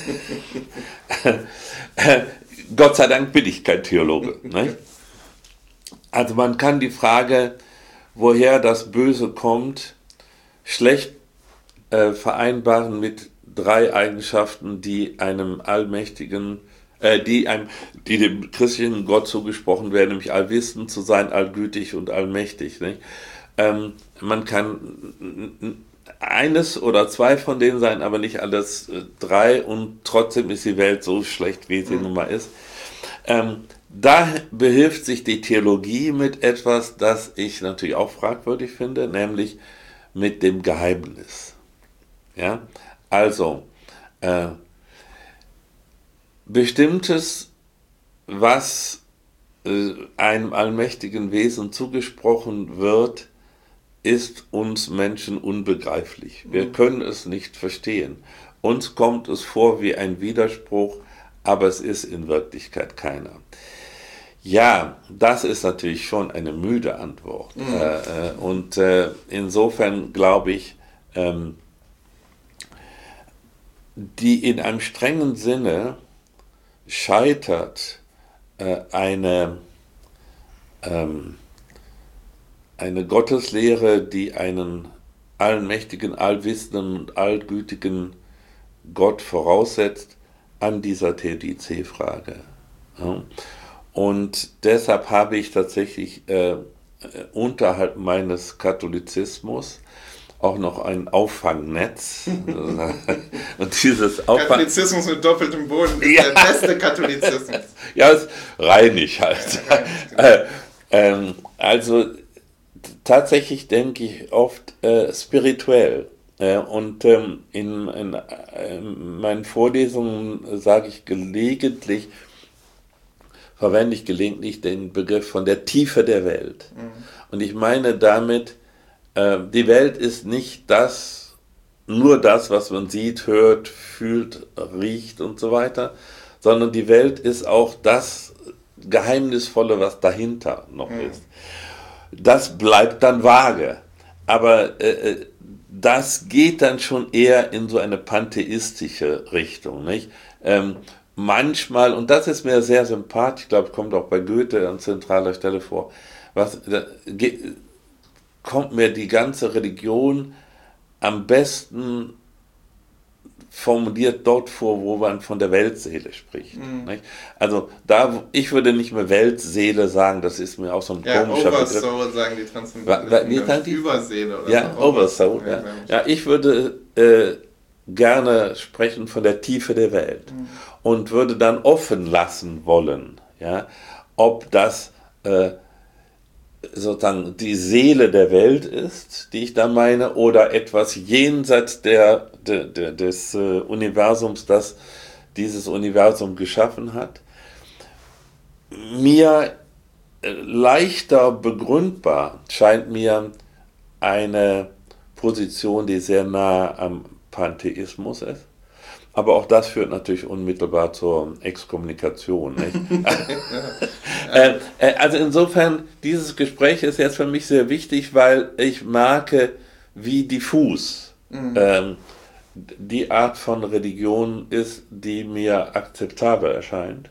Gott sei Dank bin ich kein Theologe. Ne? Also man kann die Frage, woher das Böse kommt, schlecht äh, vereinbaren mit drei Eigenschaften, die einem allmächtigen, äh, die einem, die dem christlichen Gott zugesprochen werden, nämlich allwissend zu sein, allgütig und allmächtig. Ne? Ähm, man kann eines oder zwei von denen sein, aber nicht alles äh, drei und trotzdem ist die Welt so schlecht, wie sie mhm. nun mal ist. Ähm, da behilft sich die Theologie mit etwas, das ich natürlich auch fragwürdig finde, nämlich mit dem Geheimnis. Ja? Also, äh, bestimmtes, was äh, einem allmächtigen Wesen zugesprochen wird, ist uns Menschen unbegreiflich. Wir können es nicht verstehen. Uns kommt es vor wie ein Widerspruch, aber es ist in Wirklichkeit keiner. Ja, das ist natürlich schon eine müde Antwort. Mhm. Äh, und äh, insofern glaube ich, ähm, die in einem strengen Sinne scheitert äh, eine ähm, eine Gotteslehre, die einen allmächtigen, allwissenden und allgütigen Gott voraussetzt, an dieser Theodizee-Frage. Ja. Und deshalb habe ich tatsächlich äh, unterhalb meines Katholizismus auch noch ein Auffangnetz. Und dieses Auffang- Katholizismus mit doppeltem Boden ist ja der beste Katholizismus. Ja, ist reinig halt. äh, ähm, also tatsächlich denke ich oft äh, spirituell. Äh, und ähm, in, in, in meinen Vorlesungen sage ich gelegentlich, verwende ich gelegentlich den Begriff von der Tiefe der Welt. Mhm. Und ich meine damit, äh, die Welt ist nicht das, nur das, was man sieht, hört, fühlt, riecht und so weiter, sondern die Welt ist auch das Geheimnisvolle, was dahinter noch mhm. ist. Das bleibt dann vage. Aber äh, das geht dann schon eher in so eine pantheistische Richtung, nicht? Ähm, manchmal, und das ist mir sehr sympathisch, ich glaube, kommt auch bei Goethe an zentraler Stelle vor, was, da, ge, kommt mir die ganze Religion am besten formuliert dort vor, wo man von der Weltseele spricht. Mhm. Nicht? Also da, ich würde nicht mehr Weltseele sagen, das ist mir auch so ein ja, komischer Begriff. Oversoul sagen die Transzendentalisten. Überseele oder ja, so. Oversoul. Ja, ja. ja, ich würde äh, gerne sprechen von der Tiefe der Welt mhm. und würde dann offen lassen wollen, ja, ob das äh, sozusagen die Seele der Welt ist, die ich da meine, oder etwas jenseits der, de, de, des äh, Universums, das dieses Universum geschaffen hat. Mir äh, leichter begründbar scheint mir eine Position, die sehr nah am Pantheismus ist. Aber auch das führt natürlich unmittelbar zur Exkommunikation. Nicht? äh, äh, also insofern, dieses Gespräch ist jetzt für mich sehr wichtig, weil ich merke, wie diffus mhm. ähm, die Art von Religion ist, die mir akzeptabel erscheint.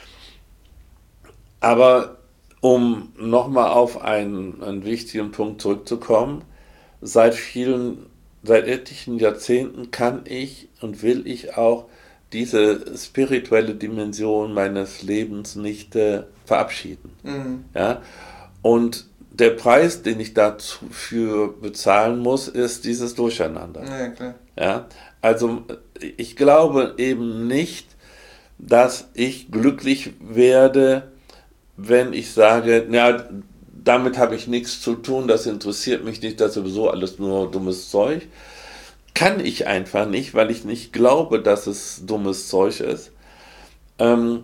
Aber um nochmal auf einen, einen wichtigen Punkt zurückzukommen, seit vielen Seit etlichen Jahrzehnten kann ich und will ich auch diese spirituelle Dimension meines Lebens nicht äh, verabschieden. Mhm. Ja? Und der Preis, den ich dafür bezahlen muss, ist dieses Durcheinander. Ja, klar. Ja? Also ich glaube eben nicht, dass ich glücklich werde, wenn ich sage, ja, damit habe ich nichts zu tun, das interessiert mich nicht, das ist sowieso alles nur dummes Zeug. Kann ich einfach nicht, weil ich nicht glaube, dass es dummes Zeug ist. Ähm,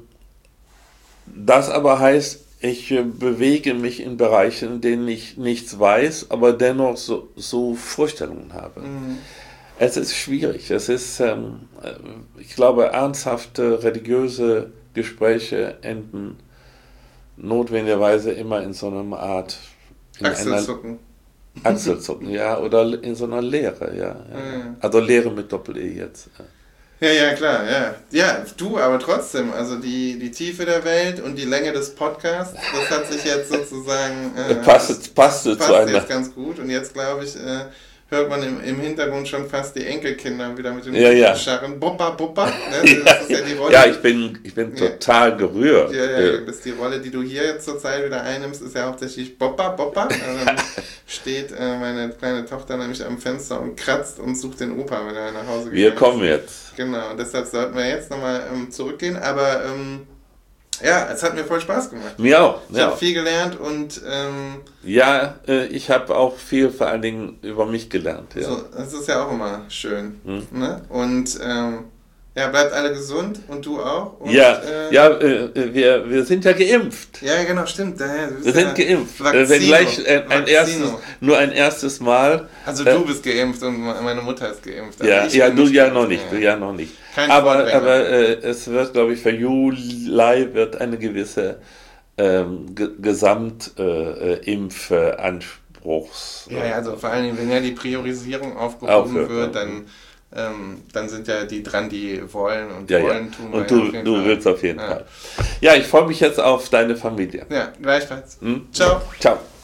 das aber heißt, ich äh, bewege mich in Bereichen, in denen ich nichts weiß, aber dennoch so, so Vorstellungen habe. Mhm. Es ist schwierig. Es ist, ähm, ich glaube, ernsthafte religiöse Gespräche enden notwendigerweise immer in so einer Art Achselzucken. Achselzucken, ja, oder in so einer Lehre, ja. ja. ja. Also Lehre mit Doppel-E jetzt. Ja. ja, ja, klar, ja. Ja, du, aber trotzdem, also die, die Tiefe der Welt und die Länge des Podcasts, das hat sich jetzt sozusagen äh, passt, passt, passt zu einer. Jetzt ganz gut und jetzt glaube ich, äh, hört man im, im Hintergrund schon fast die Enkelkinder wieder mit dem ja, ja. Scharren. Boppa, Boppa. Ne? Das ist ja die Rolle. Ja, ich bin, ich bin ja. total gerührt. Ja, ja, ja, das ist die Rolle, die du hier jetzt zur Zeit wieder einnimmst, ist ja hauptsächlich Boppa, Boppa. Also dann steht äh, meine kleine Tochter nämlich am Fenster und kratzt und sucht den Opa, wenn er nach Hause geht. Wir kommen jetzt. Genau, und deshalb sollten wir jetzt nochmal ähm, zurückgehen, aber ähm, ja, es hat mir voll Spaß gemacht. Mir auch. Ich habe viel gelernt und ähm, ja, äh, ich habe auch viel vor allen Dingen über mich gelernt. Ja. So, das ist ja auch immer schön. Hm. Ne? Und ähm, ja, bleibt alle gesund und du auch. Und, ja, äh, ja äh, wir, wir sind ja geimpft. Ja, genau, stimmt. Ja, wir sind ja geimpft. Vaccino. Wenn gleich ein, ein erstes, nur ein erstes Mal. Also du äh, bist geimpft und meine Mutter ist geimpft. Ja, ja du ja noch nicht, du ja noch nicht. Kein aber aber äh, es wird, glaube ich, für Juli wird eine gewisse ähm, G- Gesamtimpfanspruchs. Äh, ja, ja, also vor allen Dingen, wenn ja die Priorisierung aufgehoben Aufhört, wird, dann, ähm, dann sind ja die dran, die wollen und ja, wollen ja. tun. Und du, ja du willst auf jeden ja. Fall. Ja, ich freue mich jetzt auf deine Familie. Ja, gleichfalls. Hm? Ciao. Ciao.